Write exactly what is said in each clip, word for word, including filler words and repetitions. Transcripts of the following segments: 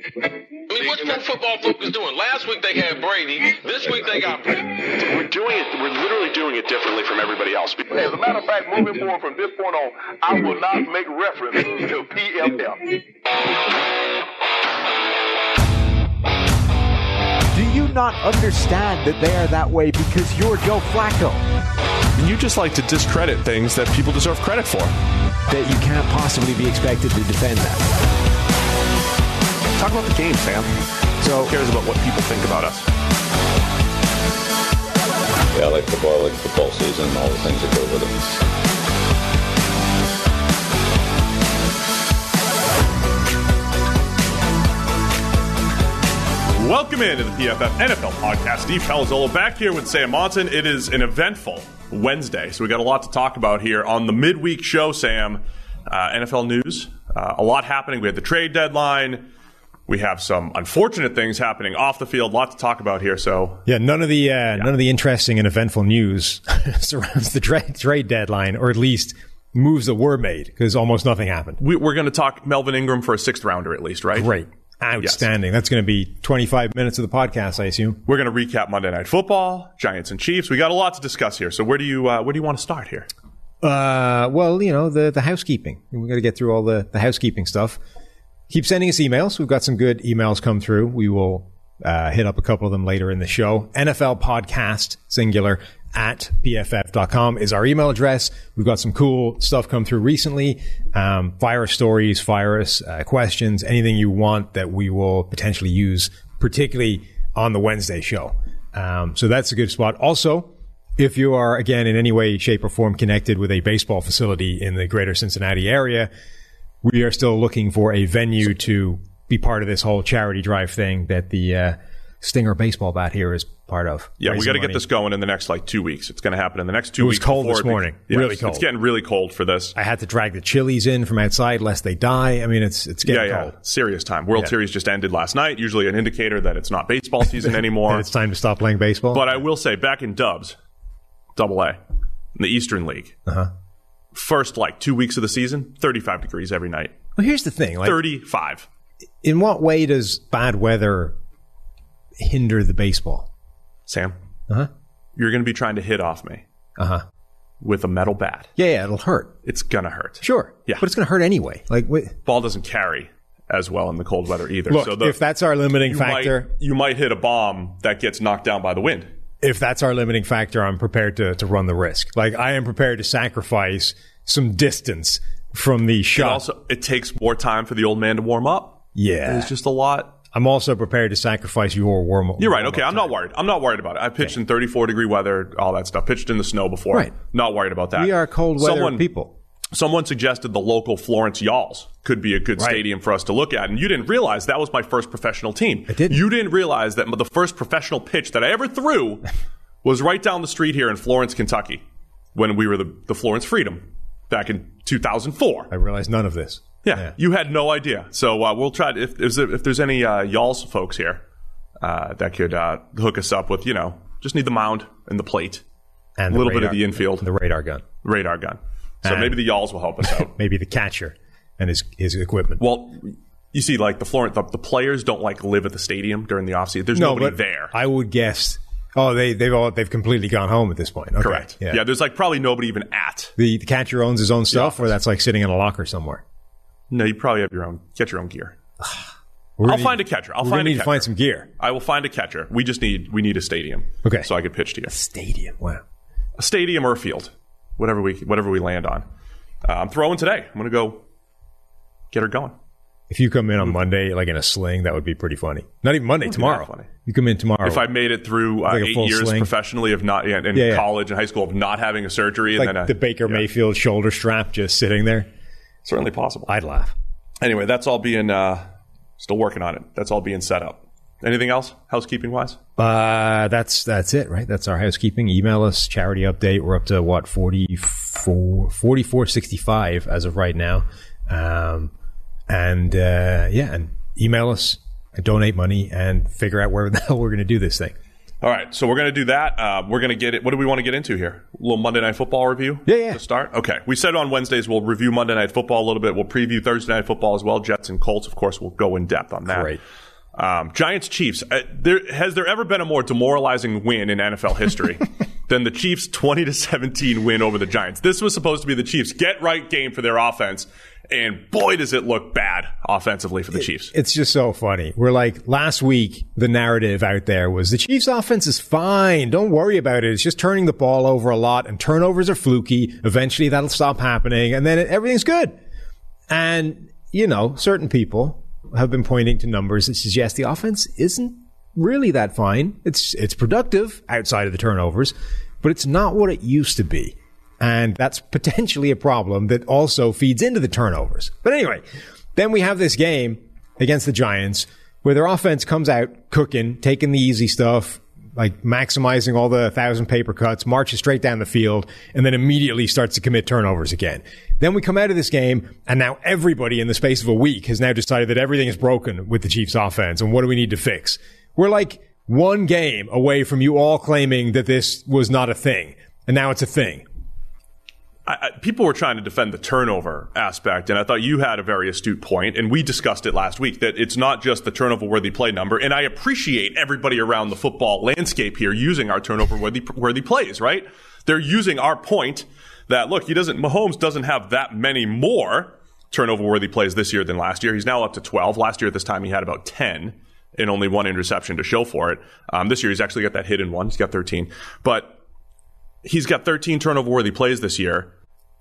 I mean, what's Pro Football Focus doing? Last week they had Brady. This week they got Brady. We're doing it. We're literally doing it differently from everybody else. As a matter of fact, moving forward from this point on, I will not make reference to P F F. Do you not understand that they are that way because you're Joe Flacco? You just like to discredit things that people deserve credit for. That you can't possibly be expected to defend that. Talk about the game, Sam. So who cares about what people think about us? Yeah, I like football, I like football season, and all the things that go with it. Welcome into the P F F N F L podcast. Steve Palazzolo back here with Sam Monson. It is an eventful Wednesday, so we got a lot to talk about here on the midweek show, Sam. Uh, N F L news, uh, a lot happening. We had the trade deadline. We have some unfortunate things happening off the field. A lot to talk about here. So yeah, none of the uh, yeah. none of the interesting and eventful news surrounds the trade trade deadline, or at least moves that were made, because almost nothing happened. We, we're going to talk Melvin Ingram for a sixth rounder, at least, right? Great. Outstanding. Yes. That's going to be twenty-five minutes of the podcast, I assume. We're going to recap Monday Night Football, Giants and Chiefs. We got a lot to discuss here. So where do you uh, where do you want to start here? Uh, well, you know, the the housekeeping. We've got to get through all the, the housekeeping stuff. Keep sending us emails. We've got some good emails come through. We will uh, hit up a couple of them later in the show. N F L podcast, singular, at P F F dot com is our email address. We've got some cool stuff come through recently. Um, fire us stories, fire us uh, questions, anything you want that we will potentially use, particularly on the Wednesday show. Um, so that's a good spot. Also, if you are, again, in any way, shape, or form connected with a baseball facility in the greater Cincinnati area, we are still looking for a venue to be part of this whole charity drive thing that the uh, Stinger baseball bat here is part of. Yeah, we got to money. get this going in the next like two weeks. It's going to happen in the next two it was weeks. cold this it morning. Be- yeah, really it's, cold. It's getting really cold for this. I had to drag the chilies in from outside lest they die. I mean, it's it's getting yeah, yeah. cold. Serious time. World Yeah. Series just ended last night. Usually an indicator that it's not baseball season anymore. And it's time to stop playing baseball. But I will say, back in Dubs, Double A, in the Eastern League, uh-huh. first like two weeks of the season, thirty-five degrees every night. Well, here's the thing. Like, thirty-five. In what way does bad weather hinder the baseball? Sam, Uh-huh. you're going to be trying to hit off me Uh-huh. with a metal bat. Yeah, yeah, it'll hurt. It's going to hurt. Sure. Yeah. But it's going to hurt anyway. Like, wait. Ball doesn't carry as well in the cold weather either. Look, so the, if that's our limiting you factor, might, you might hit a bomb that gets knocked down by the wind. if that's our limiting factor, I'm prepared to, to run the risk. Like, I am prepared to sacrifice some distance from the shot. It also, it takes more time for the old man to warm up. Yeah. There's just a lot. I'm also prepared to sacrifice your warm up. You're right. Okay, I'm not worried. I'm not worried about it. I pitched Okay. in thirty-four degree weather, all that stuff. Pitched in the snow before. Right. Not worried about that. We are cold weather someone, people. Someone suggested the local Florence Y'alls could be a good Right. stadium for us to look at. And you didn't realize that was my first professional team. I didn't. You didn't realize that the first professional pitch that I ever threw was right down the street here in Florence, Kentucky, when we were the, the Florence Freedom back in two thousand four. I realized none of this. Yeah, Yeah. you had no idea. So uh, we'll try to, if, if, if there's any uh, Y'alls folks here uh, that could uh, hook us up with, you know, just need the mound and the plate, And a the little bit radar- of the infield, The radar gun. radar gun. So And- maybe the Y'alls will help us out. Maybe the catcher and his his equipment. Well, you see, like the Florence, the, the players don't like live at the stadium during the offseason. There's no, nobody but there. I would guess. Oh, they they've all they've completely gone home at this point. Okay. Correct. Yeah. Yeah. There's like probably nobody even at. The, the catcher owns his own stuff, Yeah. or that's like sitting in a locker somewhere. No, you probably have your own. Get your own gear. We're I'll gonna find need- a catcher. I'll we're find gonna a need catcher. to find some gear. I will find a catcher. We just need we need a stadium. Okay. So I could pitch to you. Stadium. Wow. A stadium or a field, whatever we whatever we land on. Uh, I'm throwing today. I'm going to go get her going. If you come in on Monday, like in a sling, that would be pretty funny. Not even Monday, be tomorrow. that funny. You come in tomorrow. If I made it through uh, Like a eight full years sling. professionally of not yeah, in Yeah, yeah. college and high school of not having a surgery, like and then a, the Baker yeah, Mayfield shoulder strap just sitting there, certainly possible. I'd laugh. Anyway, that's all being uh, still working on it. That's all being set up. Anything else, housekeeping wise? Uh, that's that's it, right? That's our housekeeping. Email us, charity update. We're up to what, forty-four, forty-four sixty-five as of right now. Um, and uh, yeah, and email us, and donate money, and figure out where the hell we're going to do this thing. All right, so we're going to do that. Uh, we're going to get it. What do we want to get into here? A little Monday Night Football review? Yeah, yeah. To start? Okay. We said on Wednesdays we'll review Monday Night Football a little bit. We'll preview Thursday Night Football as well. Jets and Colts, of course, we'll go in depth on that. Great. Um, Giants Chiefs. Uh, there, has there ever been a more demoralizing win in N F L history than the Chiefs' twenty to seventeen win over the Giants? This was supposed to be the Chiefs' get-right game for their offense. And boy, does it look bad offensively for the Chiefs. It's just so funny. We're like, last week, the narrative out there was the Chiefs' offense is fine. Don't worry about it. It's just turning the ball over a lot, and turnovers are fluky. Eventually, that'll stop happening, and then it, everything's good. And, you know, certain people have been pointing to numbers that suggest the offense isn't really that fine. It's it's productive outside of the turnovers, but it's not what it used to be. And that's potentially a problem that also feeds into the turnovers. But anyway, then we have this game against the Giants where their offense comes out cooking, taking the easy stuff, like maximizing all the thousand paper cuts, marches straight down the field, and then immediately starts to commit turnovers again. Then we come out of this game, and now everybody in the space of a week has now decided that everything is broken with the Chiefs offense, and what do we need to fix? We're like one game away from you all claiming that this was not a thing, and now it's a thing. I, I, people were trying to defend the turnover aspect, and I thought you had a very astute point, and we discussed it last week, that it's not just the turnover-worthy play number, and I appreciate everybody around the football landscape here using our turnover-worthy worthy plays, right? They're using our point that, look, he doesn't, Mahomes doesn't have that many more turnover-worthy plays this year than last year. He's now up to twelve. Last year at this time he had about ten and only one interception to show for it. Um, this year he's actually got that hidden one. He's got thirteen. But he's got thirteen turnover-worthy plays this year.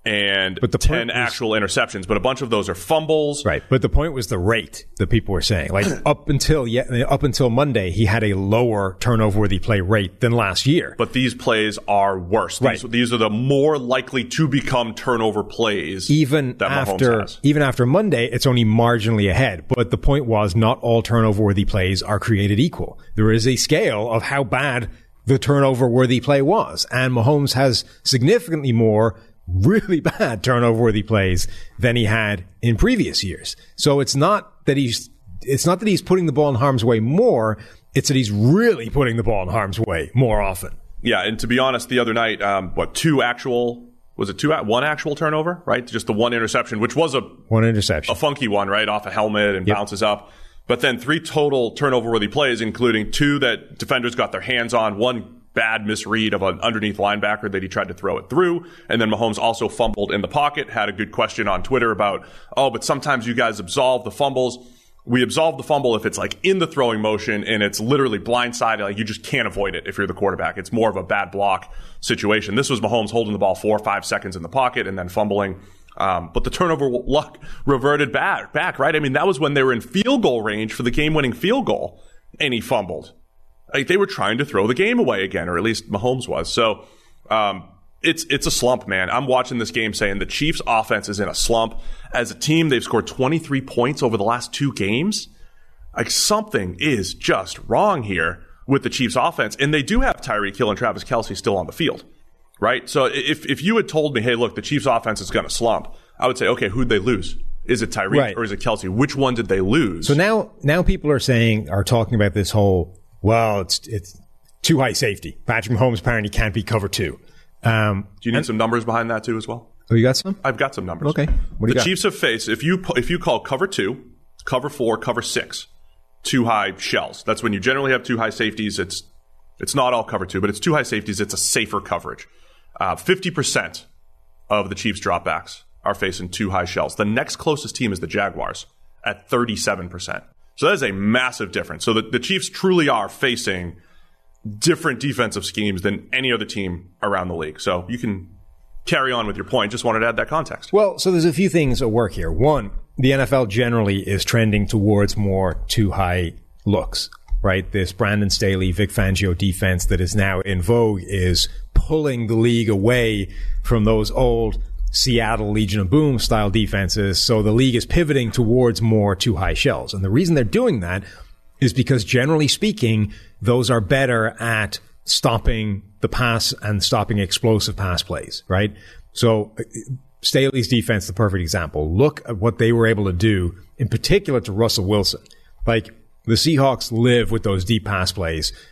And but the ten was, actual interceptions, but a bunch of those are fumbles. Right, but the point was the rate that people were saying. Like up until yeah, up until Monday, he had a lower turnover-worthy play rate than last year. But these plays are worse. Right. These, these are the more likely to become turnover plays. Even that after Mahomes has. even after Monday, it's only marginally ahead. But the point was, not all turnover-worthy plays are created equal. There is a scale of how bad the turnover-worthy play was, and Mahomes has significantly more really bad turnover-worthy plays than he had in previous years. So it's not that he's it's not that he's putting the ball in harm's way more. It's that he's really putting the ball in harm's way more often. Yeah, and to be honest, the other night, um, what two actual was it two one actual turnover, right? Just the one interception, which was a one interception, a funky one, right, off a helmet and yep. bounces up. But then three total turnover-worthy plays, including two that defenders got their hands on, one bad misread of an underneath linebacker that he tried to throw it through. And then Mahomes also fumbled in the pocket, had a good question on Twitter about, oh, but sometimes you guys absolve the fumbles. We absolve the fumble if it's like in the throwing motion and it's literally blindside. Like you just can't avoid it if you're the quarterback. It's more of a bad block situation. This was Mahomes holding the ball four or five seconds in the pocket and then fumbling. Um, but the turnover luck reverted back, back, right? I mean, that was when they were in field goal range for the game-winning field goal, and he fumbled. Like they were trying to throw the game away again, or at least Mahomes was. So um, it's it's a slump, man. I'm watching this game saying the Chiefs' offense is in a slump. As a team, they've scored twenty-three points over the last two games. Like something is just wrong here with the Chiefs' offense, and they do have Tyreek Hill and Travis Kelce still on the field, right? So if if you had told me, hey, look, the Chiefs' offense is going to slump, I would say, okay, who'd they lose? Is it Tyreek right. or is it Kelce? Which one did they lose? So now now people are saying are talking about this whole. Well, it's it's too high safety. Patrick Mahomes apparently can't be cover two. Um, do you need and, some numbers behind that too as well? Oh, you got some? I've got some numbers. Okay. What do you the got? Chiefs have faced, if you if you call cover two, cover four, cover six, two high shells. That's when you generally have two high safeties. It's it's not all cover two, but it's two high safeties. It's a safer coverage. Uh, fifty percent of the Chiefs dropbacks are facing two high shells. The next closest team is the Jaguars at thirty-seven percent. So that is a massive difference. So the, the Chiefs truly are facing different defensive schemes than any other team around the league. So you can carry on with your point. Just wanted to add that context. Well, so there's a few things at work here. One, the N F L generally is trending towards more too high looks, right? This Brandon Staley, Vic Fangio defense that is now in vogue is pulling the league away from those old Seattle Legion of Boom style defenses. So the league is pivoting towards more too high shells. And the reason they're doing that is because generally speaking, those are better at stopping the pass and stopping explosive pass plays, right? So Staley's defense, the perfect example. Look at what they were able to do, in particular to Russell Wilson. Like the Seahawks live with those deep pass plays.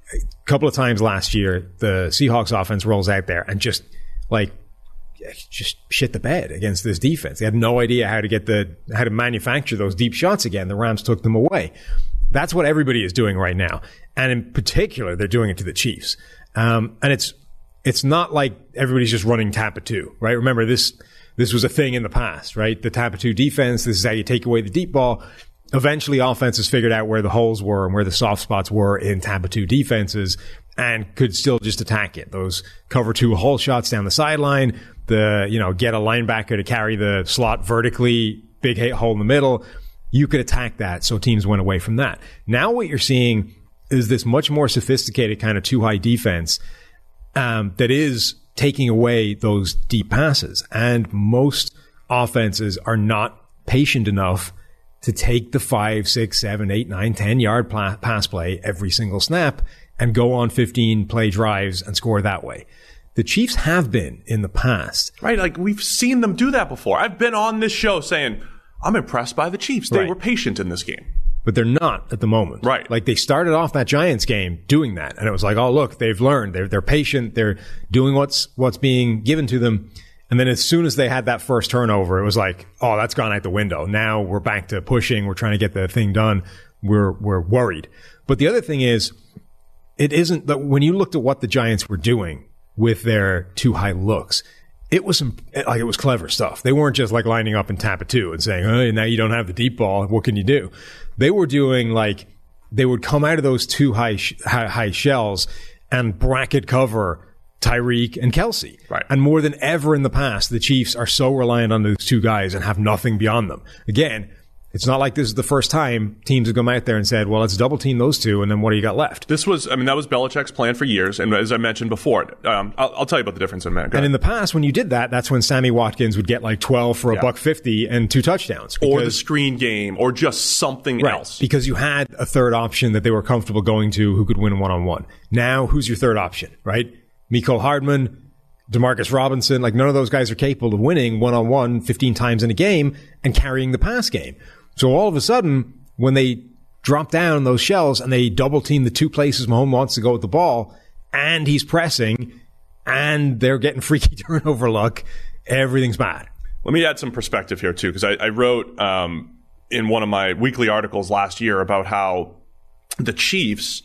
a couple of times last year, the Seahawks offense rolls out there and just like just shit the bed against this defense. They had no idea how to get the how to manufacture those deep shots again. The Rams took them away. That's what everybody is doing right now, and in particular, they're doing it to the Chiefs. Um, and it's it's not like everybody's just running Tampa two, right? Remember this this was a thing in the past, right? The Tampa two defense. This is how you take away the deep ball. Eventually, offenses figured out where the holes were and where the soft spots were in Tampa two defenses, and could still just attack it. Those cover two hole shots down the sideline, the, you know, get a linebacker to carry the slot vertically, big hole in the middle. You could attack that, so teams went away from that. Now what you're seeing is this much more sophisticated kind of two-high defense um, that is taking away those deep passes. And most offenses are not patient enough to take the five, six, seven, eight, nine, ten yard pla- pass play every single snap and go on fifteen play drives and score that way. The Chiefs have been in the past. Right, like we've seen them do that before. I've been on this show saying, I'm impressed by the Chiefs. They right. were patient in this game. But they're not at the moment. Right. Like they started off that Giants game doing that. And it was like, oh, look, they've learned. They're, they're patient. They're doing what's, what's being given to them. And then as soon as they had that first turnover, it was like, oh, that's gone out the window. Now we're back to pushing. We're trying to get the thing done. We're, we're worried. But the other thing is, it isn't that when you looked at what the Giants were doing with their two high looks, it was some, like, it was clever stuff. They weren't just like lining up in Tampa two and saying, oh, now you don't have the deep ball. What can you do? They were doing like, they would come out of those two high, sh- high, high shells and bracket cover Tyreek and Kelsey. Right. And more than ever in the past, the Chiefs are so reliant on those two guys and have nothing beyond them. Again, it's not like this is the first time teams have come out there and said, well, let's double team those two, and then what do you got left? This was, I mean, that was Belichick's plan for years, and as I mentioned before, um, I'll, I'll tell you about the difference in a minute. Go and ahead. in the past, when you did that, that's when Sammy Watkins would get like twelve for a Yeah. buck fifty and two touchdowns. Or the because- screen game, or just something Right, else. because you had a third option that they were comfortable going to who could win one-on-one. Now, who's your third option, right? Mecole Hardman, Demarcus Robinson, like none of those guys are capable of winning one-on-one fifteen times in a game and carrying the pass game. So all of a sudden, when they drop down those shells and they double team the two places Mahomes wants to go with the ball, and he's pressing, and they're getting freaky turnover luck, everything's bad. Let me add some perspective here, too, because I, I wrote um, in one of my weekly articles last year about how the Chiefs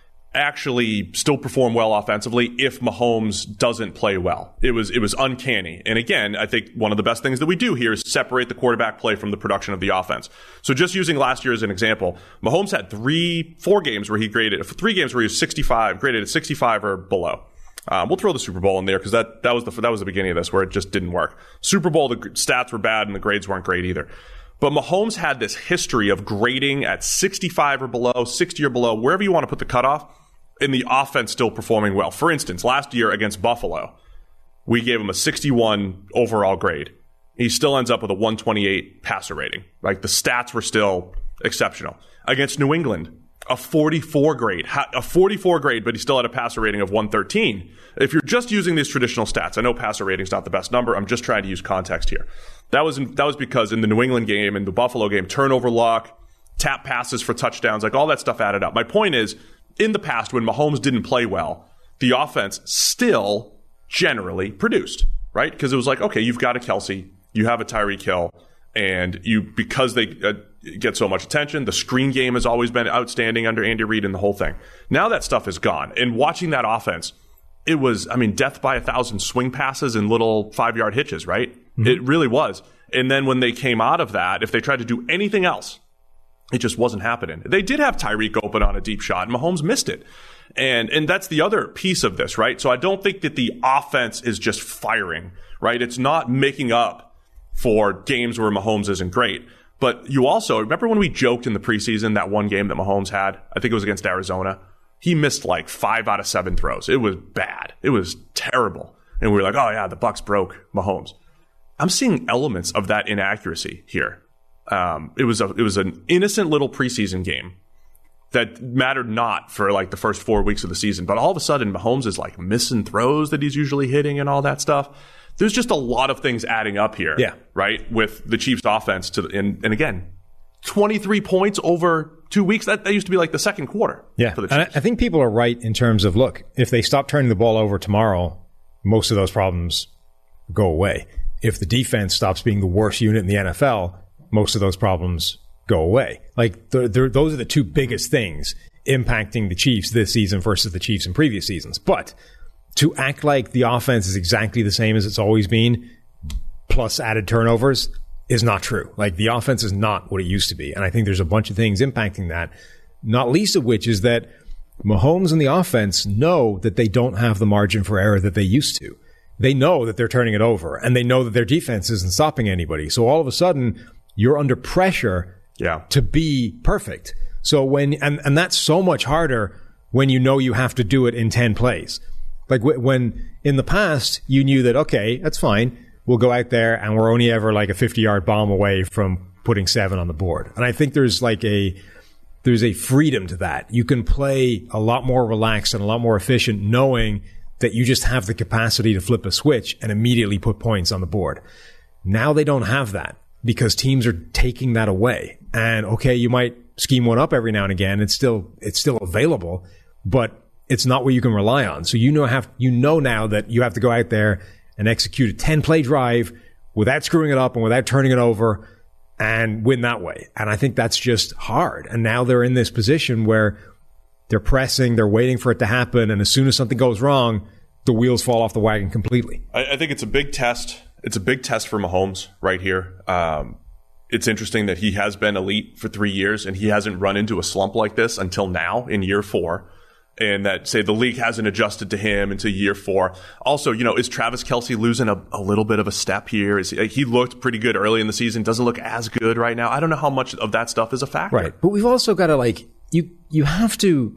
actually still perform well offensively if Mahomes doesn't play well. It was it was uncanny. And again, I think one of the best things that we do here is separate the quarterback play from the production of the offense. So just using last year as an example, Mahomes had three, four games where he graded, three games where he was sixty-five, graded at sixty-five or below. Um, we'll throw the Super Bowl in there because that, that was the that was the beginning of this where it just didn't work. Super Bowl, the stats were bad and the grades weren't great either. But Mahomes had this history of grading at sixty-five or below, sixty or below, wherever you want to put the cutoff, and the offense still performing well. For instance, last year against Buffalo, we gave him a sixty-one overall grade. He still ends up with a one twenty-eight passer rating. Like the stats were still exceptional. Against New England, a forty-four grade, a forty-four grade, but he still had a passer rating of one thirteen. If you're just using these traditional stats, I know passer rating is not the best number. I'm just trying to use context here. That was that was because in the New England game and the Buffalo game, turnover luck, tap passes for touchdowns, like all that stuff added up. My point is, in the past, when Mahomes didn't play well, the offense still generally produced, right? Because it was like, okay, you've got a Kelsey, you have a Tyreek Hill, and you because they uh, get so much attention, the screen game has always been outstanding under Andy Reid and the whole thing. Now that stuff is gone. And watching that offense, it was, I mean, death by a thousand swing passes and little five-yard hitches, right? Mm-hmm. It really was. And then when they came out of that, if they tried to do anything else, it just wasn't happening. They did have Tyreek open on a deep shot, and Mahomes missed it. And and that's the other piece of this, right? So I don't think that the offense is just firing, right? It's not making up for games where Mahomes isn't great. But you also, remember when we joked in the preseason that one game that Mahomes had? I think it was against Arizona. He missed like five out of seven throws. It was bad. It was terrible. And we were like, oh yeah, the Bucs broke Mahomes. I'm seeing elements of that inaccuracy here. Um, it was a, it was an innocent little preseason game that mattered not for like the first four weeks of the season. But all of a sudden, Mahomes is like missing throws that he's usually hitting and all that stuff. There's just a lot of things adding up here, yeah. right? With the Chiefs offense to, and, and again, twenty-three points over two weeks. That, that used to be like the second quarter. Yeah. For the and Chiefs. I, I think people are right in terms of, look, if they stop turning the ball over tomorrow, most of those problems go away. If the defense stops being the worst unit in the N F L, most of those problems go away. Like, they're, they're, those are the two biggest things impacting the Chiefs this season versus the Chiefs in previous seasons. But to act like the offense is exactly the same as it's always been, plus added turnovers, is not true. Like, the offense is not what it used to be. And I think there's a bunch of things impacting that, not least of which is that Mahomes and the offense know that they don't have the margin for error that they used to. They know that they're turning it over, and they know that their defense isn't stopping anybody. So all of a sudden, you're under pressure yeah. to be perfect. So when, and, and that's so much harder when you know you have to do it in ten plays. Like w- when in the past, you knew that, okay, that's fine. We'll go out there and we're only ever like a fifty-yard bomb away from putting seven on the board. And I think there's like a, there's a freedom to that. You can play a lot more relaxed and a lot more efficient knowing that you just have the capacity to flip a switch and immediately put points on the board. Now they don't have that because teams are taking that away. And okay, you might scheme one up every now and again. It's still, it's still available, but it's not what you can rely on. So you know, have, you know now that you have to go out there and execute a ten play drive without screwing it up and without turning it over and win that way. And I think that's just hard. And now they're in this position where they're pressing, they're waiting for it to happen, and as soon as something goes wrong, the wheels fall off the wagon completely. I, I think it's a big test. It's a big test for Mahomes right here. Um, it's interesting that he has been elite for three years, and he hasn't run into a slump like this until now in year four. And that, say, the league hasn't adjusted to him into year four. Also, you know, is Travis Kelce losing a, a little bit of a step here? Is he, he looked pretty good early in the season, doesn't look as good right now. I don't know how much of that stuff is a factor. Right. But we've also got to, like, you, you have to,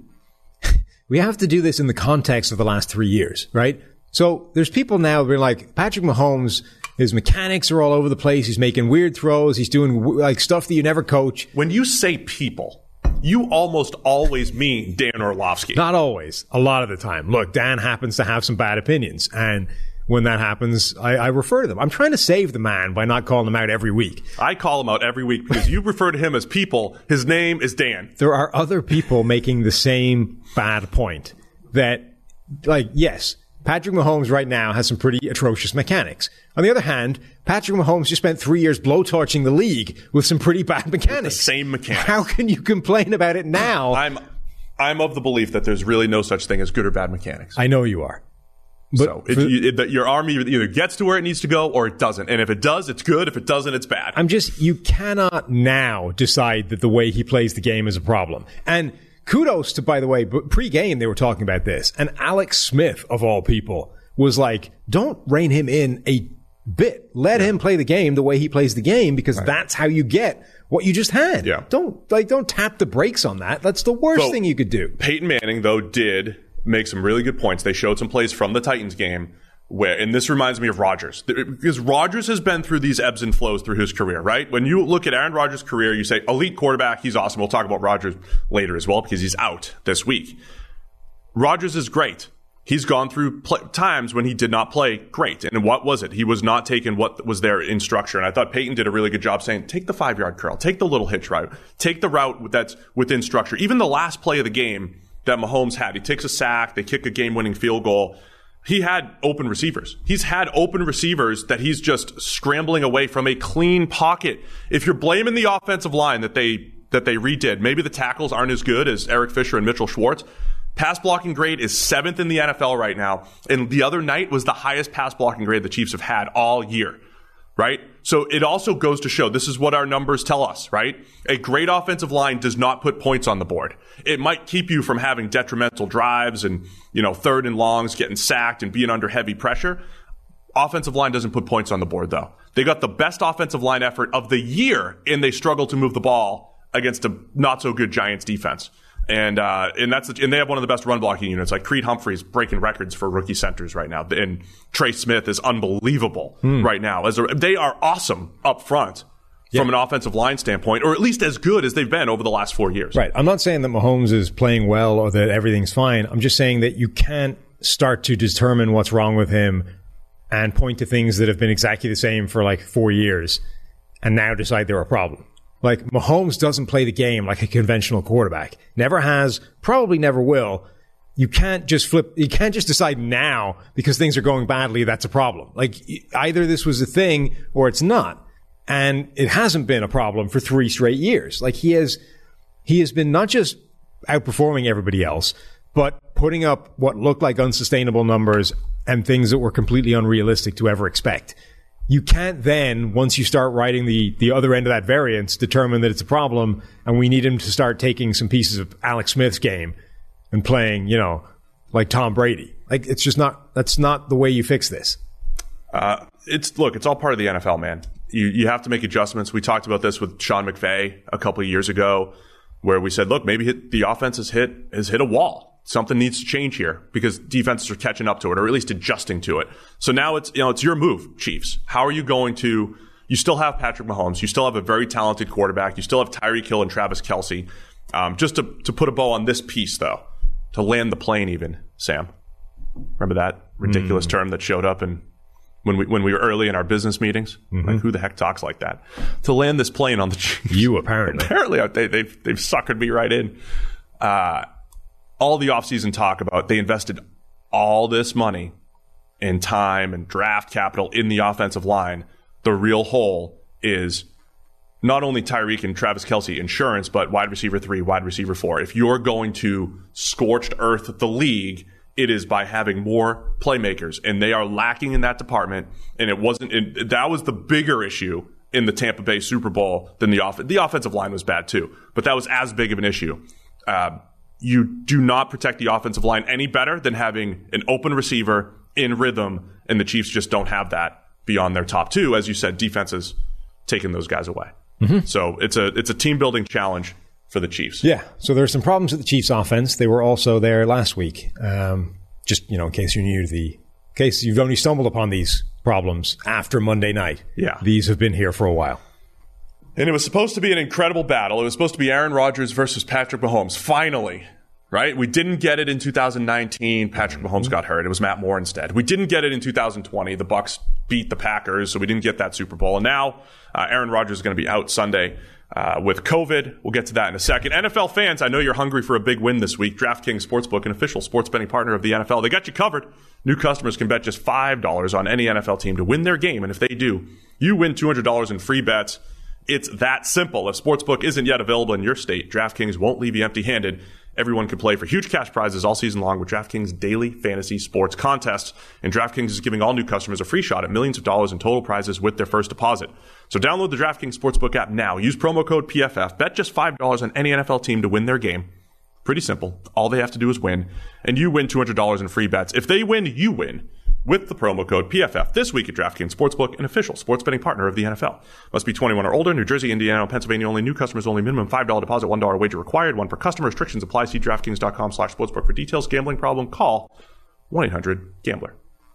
we have to do this in the context of the last three years, right? So there's people now who are like, Patrick Mahomes, his mechanics are all over the place. He's making weird throws. He's doing like stuff that you never coach. When you say people, you almost always mean Dan Orlovsky. Not always. A lot of the time. Look, Dan happens to have some bad opinions. And when that happens, I, I refer to them. I'm trying to save the man by not calling him out every week. I call him out every week because you refer to him as people. His name is Dan. There are other people making the same bad point that, like, yes, Patrick Mahomes right now has some pretty atrocious mechanics. On the other hand, Patrick Mahomes just spent three years blowtorching the league with some pretty bad mechanics. The same mechanics. How can you complain about it now? I'm, I'm of the belief that there's really no such thing as good or bad mechanics. I know you are. But so if you, it, your arm either gets to where it needs to go or it doesn't. And if it does, it's good. If it doesn't, it's bad. I'm just, you cannot now decide that the way he plays the game is a problem. And kudos to, by the way, pre-game they were talking about this. And Alex Smith, of all people, was like, don't rein him in a bit. Let yeah. him play the game the way he plays the game because right. that's how you get what you just had. Yeah. Don't, like, don't tap the brakes on that. That's the worst so, thing you could do. Peyton Manning, though, did make some really good points. They showed some plays from the Titans game where, and this reminds me of Rodgers, because Rodgers has been through these ebbs and flows through his career, right? When you look at Aaron Rodgers' career, you say, elite quarterback, he's awesome. We'll talk about Rodgers later as well because he's out this week. Rodgers is great. He's gone through pl- times when he did not play great. And what was it? He was not taking what was there in structure. And I thought Peyton did a really good job saying, take the five-yard curl, take the little hitch route, take the route that's within structure. Even the last play of the game that Mahomes had, he takes a sack, they kick a game-winning field goal. He had open receivers. He's had open receivers that he's just scrambling away from a clean pocket. If you're blaming the offensive line that they that they redid, maybe the tackles aren't as good as Eric Fisher and Mitchell Schwartz. Pass blocking grade is seventh in the N F L right now. And the other night was the highest pass blocking grade the Chiefs have had all year. Right? So it also goes to show, this is what our numbers tell us, right? A great offensive line does not put points on the board. It might keep you from having detrimental drives and, you know, third and longs, getting sacked and being under heavy pressure. Offensive line doesn't put points on the board, though. They got the best offensive line effort of the year, and they struggled to move the ball against a not-so-good Giants defense. And uh, and that's and they have one of the best run blocking units. Like Creed Humphrey's breaking records for rookie centers right now, and Trey Smith is unbelievable hmm. right now. As a, they are awesome up front yeah. from an offensive line standpoint, or at least as good as they've been over the last four years. Right. I'm not saying that Mahomes is playing well or that everything's fine. I'm just saying that you can't start to determine what's wrong with him and point to things that have been exactly the same for like four years and now decide they're a problem. Like, Mahomes doesn't play the game like a conventional quarterback. Never has, probably never will. You can't just flip, you can't just decide now because things are going badly that's a problem. Like, either this was a thing or it's not. And it hasn't been a problem for three straight years. Like, he has, he has been not just outperforming everybody else, but putting up what looked like unsustainable numbers and things that were completely unrealistic to ever expect. You can't then, once you start writing the, the other end of that variance, determine that it's a problem and we need him to start taking some pieces of Alex Smith's game and playing, you know, like Tom Brady. Like, it's just not, that's not the way you fix this. Uh, it's, look, it's all part of the N F L, man. You, you have to make adjustments. We talked about this with Sean McVay a couple of years ago, where we said, look, maybe hit, the offense has hit, has hit a wall. Something needs to change here because defenses are catching up to it, or at least adjusting to it. So now it's, you know, it's your move, Chiefs. How are you going to, you still have Patrick Mahomes. You still have a very talented quarterback. You still have Tyreek Hill and Travis Kelce. Um, just to, to put a bow on this piece, though, to land the plane even, Sam. Remember that ridiculous mm. term that showed up in, when we when we were early in our business meetings? Mm-hmm. Like, who the heck talks like that? To land this plane on the Chiefs. You, apparently. Apparently, they, they've, they've suckered me right in. Uh, all the offseason talk about they invested all this money and time and draft capital in the offensive line. The real hole is not only Tyreek and Travis Kelce insurance, but wide receiver three, wide receiver four. If you're going to scorched earth the league, it is by having more playmakers, and they are lacking in that department. And it wasn't. It, that was the bigger issue in the Tampa Bay Super Bowl than the off. The offensive line was bad too, but that was as big of an issue. Uh, you do not protect the offensive line any better than having an open receiver in rhythm, and the Chiefs just don't have that beyond their top two. As you said, defenses taking those guys away. Mm-hmm. So it's a it's a team building challenge for the Chiefs. Yeah. So there's some problems with the Chiefs offense. They were also there last week. Um, just, you know, in case you're new to the, in case you've only stumbled upon these problems after Monday night. Yeah. These have been here for a while. And it was supposed to be an incredible battle. It was supposed to be Aaron Rodgers versus Patrick Mahomes. Finally, right? We didn't get it in two thousand nineteen. Patrick Mahomes mm-hmm. got hurt. It was Matt Moore instead. We didn't get it in two thousand twenty. The Bucs beat the Packers, so we didn't get that Super Bowl. And now uh, Aaron Rodgers is going to be out Sunday uh, with COVID. We'll get to that in a second. N F L fans, I know you're hungry for a big win this week. DraftKings Sportsbook, an official sports betting partner of the N F L. They got you covered. New customers can bet just five dollars on any N F L team to win their game. And if they do, you win two hundred dollars in free bets. It's that simple. If Sportsbook isn't yet available in your state, DraftKings won't leave you empty-handed. Everyone can play for huge cash prizes all season long with DraftKings daily fantasy sports contests. And DraftKings is giving all new customers a free shot at millions of dollars in total prizes with their first deposit. So download the DraftKings Sportsbook app now. Use promo code P F F. Bet just five dollars on any N F L team to win their game. Pretty simple. All they have to do is win. And you win two hundred dollars in free bets. If they win, you win. With the promo code P F F this week at DraftKings Sportsbook, an official sports betting partner of the N F L. Must be twenty-one or older. New Jersey, Indiana, Pennsylvania only. New customers only. Minimum five dollars deposit, one dollar wager required. One per customer. Restrictions apply. See DraftKings.com slash sportsbook for details. Gambling problem? Call one eight hundred gambler.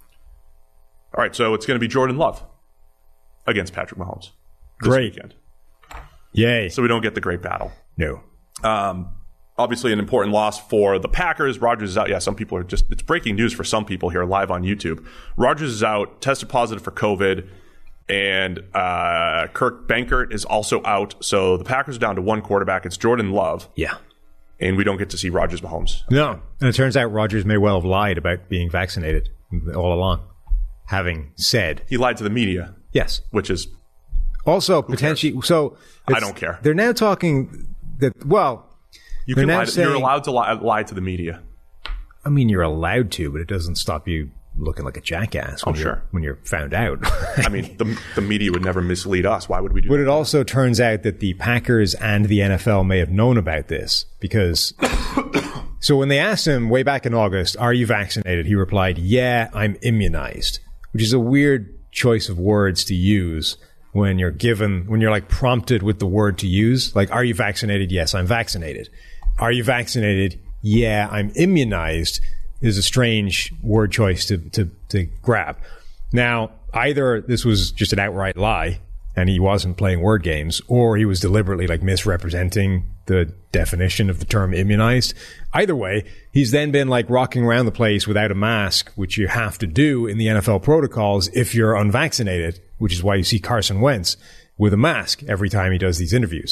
All right, so it's going to be Jordan Love against Patrick Mahomes this great weekend. Yay. So we don't get the great battle. No. Um... Obviously, an important loss for the Packers. Rodgers is out. Yeah, some people are just, it's breaking news for some people here live on YouTube. Rodgers is out, tested positive for COVID, and uh, Kirk Bankert is also out. So the Packers are down to one quarterback. It's Jordan Love. Yeah. And we don't get to see Rodgers Mahomes. No. And it turns out Rodgers may well have lied about being vaccinated all along, having said. He lied to the media. Yes. Which is. Also, potentially. Cares? So. I don't care. They're now talking that, well. You can lie to, saying, you're allowed to lie, lie to the media. I mean, you're allowed to, but it doesn't stop you looking like a jackass when, oh, you're, sure. when you're found out. I mean, the, the media would never mislead us. Why would we do but that? But it also turns out that the Packers and the N F L may have known about this because... So when they asked him way back in August, are you vaccinated? He replied, yeah, I'm immunized, which is a weird choice of words to use when you're given, when you're like prompted with the word to use. Like, are you vaccinated? Yes, I'm vaccinated. Are you vaccinated? Yeah, I'm immunized is a strange word choice to, to, to grab. Now, either this was just an outright lie and he wasn't playing word games, or he was deliberately like misrepresenting the definition of the term immunized. Either way, he's then been like rocking around the place without a mask, which you have to do in the N F L protocols if you're unvaccinated, which is why you see Carson Wentz with a mask every time he does these interviews.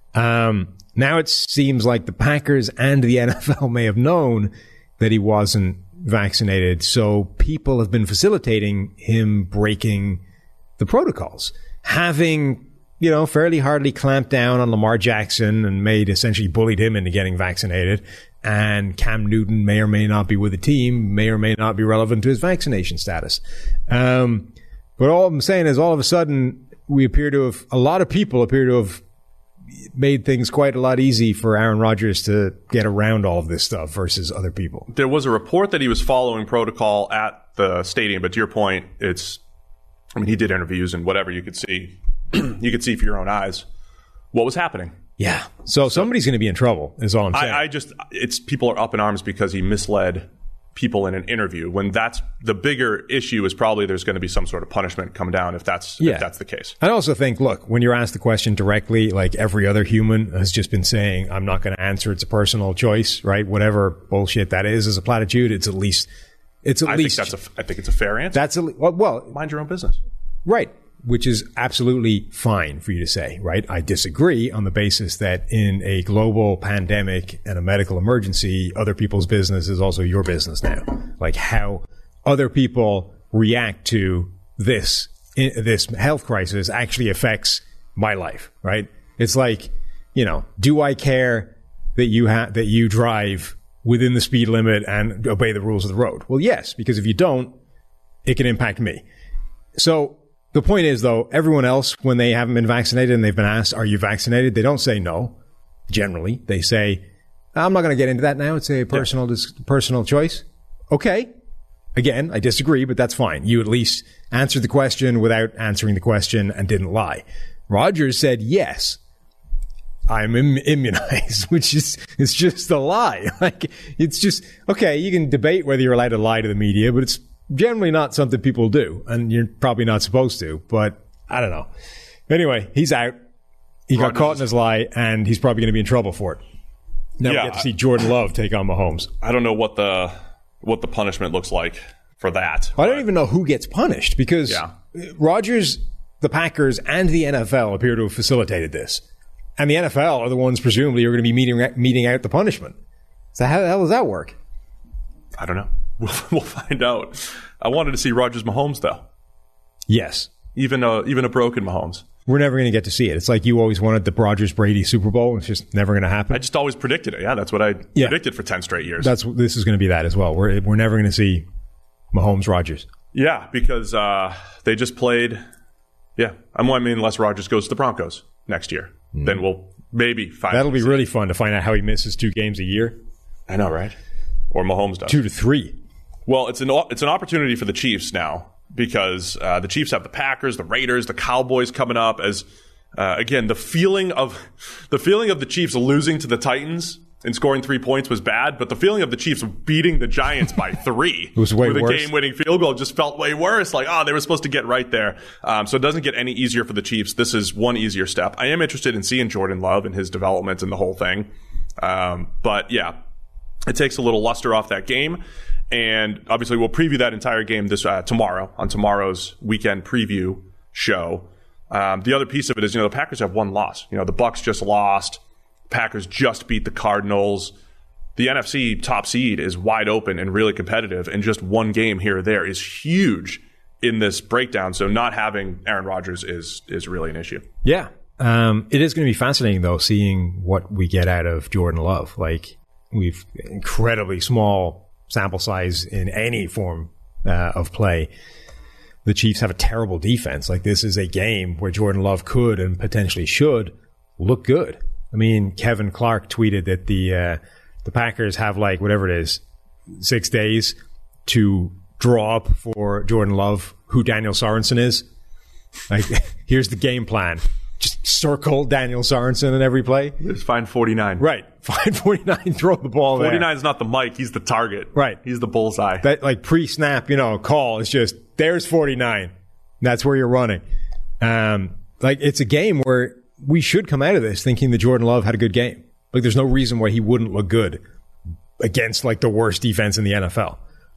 Um, now it seems like the Packers and the N F L may have known that he wasn't vaccinated, so people have been facilitating him breaking the protocols, having, you know, fairly hardly clamped down on Lamar Jackson and made essentially bullied him into getting vaccinated. And Cam Newton may or may not be with the team, may or may not be relevant to his vaccination status. Um, but all I'm saying is all of a sudden we appear to have, a lot of people appear to have made things quite a lot easy for Aaron Rodgers to get around all of this stuff versus other people. There was a report that he was following protocol at the stadium, but to your point, it's, I mean, he did interviews and whatever you could see, you could see for your own eyes what was happening. Yeah. So somebody's going to be in trouble, is all I'm saying. I, I just, it's, people are up in arms because he misled people in an interview, when that's the bigger issue is probably there's going to be some sort of punishment come down if that's yeah. if that's the case. I also think, look, when you're asked the question directly, like every other human has just been saying, I'm not going to answer, it's a personal choice, right? Whatever bullshit that is as a platitude, it's at least it's at I least think that's a I think it's a fair answer. That's a well, well mind your own business. Right. Which is absolutely fine for you to say, right? I disagree on the basis that in a global pandemic and a medical emergency, other people's business is also your business now. Like how other people react to this, this health crisis actually affects my life, right? It's like, you know, do I care that you have, that you drive within the speed limit and obey the rules of the road? Well, yes, because if you don't, it can impact me. So, the point is, though, everyone else, when they haven't been vaccinated and they've been asked, are you vaccinated? They don't say no. Generally, they say, I'm not going to get into that now. It's a personal, yeah. dis- personal choice. Okay. Again, I disagree, but that's fine. You at least answered the question without answering the question and didn't lie. Rodgers said, yes, I'm Im- immunized, which is, it's just a lie. Like, it's just, okay, you can debate whether you're allowed to lie to the media, but it's generally not something people do, and you're probably not supposed to, but I don't know. Anyway, he's out. He got Rodgers caught in his lie, and he's probably going to be in trouble for it. Now yeah, we get to see Jordan Love take on Mahomes. I don't know what the what the punishment looks like for that. I don't even know who gets punished, because yeah. Rodgers, the Packers, and the N F L appear to have facilitated this. And the N F L are the ones presumably who are going to be meeting, meeting out the punishment. So how the hell does that work? I don't know. We'll, we'll find out. I wanted to see Rodgers Mahomes, though. Yes. Even a, even a broken Mahomes. We're never going to get to see it. It's like you always wanted the Rodgers-Brady Super Bowl. It's just never going to happen. I just always predicted it. Yeah, that's what I yeah. predicted for ten straight years. That's This is going to be that as well. We're, we're never going to see Mahomes-Rodgers. Yeah, because uh, they just played... Yeah, I mean, unless Rodgers goes to the Broncos next year. Mm. Then we'll maybe find That'll be really fun to find out how he misses two games a year. I know, right? Or Mahomes does. Two to three. Well, it's an it's an opportunity for the Chiefs now, because uh, the Chiefs have the Packers, the Raiders, the Cowboys coming up. As uh, again, the feeling of the feeling of the Chiefs losing to the Titans and scoring three points was bad, but the feeling of the Chiefs beating the Giants by three it was way with worse. a game-winning field goal just felt way worse. Like, oh, they were supposed to get right there. Um, so it doesn't get any easier for the Chiefs. This is one easier step. I am interested in seeing Jordan Love and his development and the whole thing. Um, but yeah, it takes a little luster off that game. And obviously, we'll preview that entire game this uh, tomorrow on tomorrow's weekend preview show. Um, the other piece of it is, you know, the Packers have one loss. You know, the Bucs just lost. Packers just beat the Cardinals. The N F C top seed is wide open and really competitive, and just one game here or there is huge in this breakdown. So not having Aaron Rodgers is is really an issue. Yeah. Um, it is going to be fascinating, though, seeing what we get out of Jordan Love. Like, we've incredibly small sample size in any form uh, of play. The Chiefs have a terrible defense. Like, this is a game where Jordan Love could and potentially should look good. I mean, Kevin Clark tweeted that the uh, the Packers have, like, whatever it is, six days to draw up for Jordan Love who Daniel Sorensen is. Like, here's the game plan. Just circle Daniel Sorensen in every play. Just find forty-nine. Right. Find forty-nine, throw the ball there. forty-nine is not the mic, he's the target. Right. He's the bullseye. That, like, pre-snap, you know, call is just, there's forty-nine. That's where you're running. Um, like, it's a game where we should come out of this thinking that Jordan Love had a good game. Like, there's no reason why he wouldn't look good against, like, the worst defense in the N F L.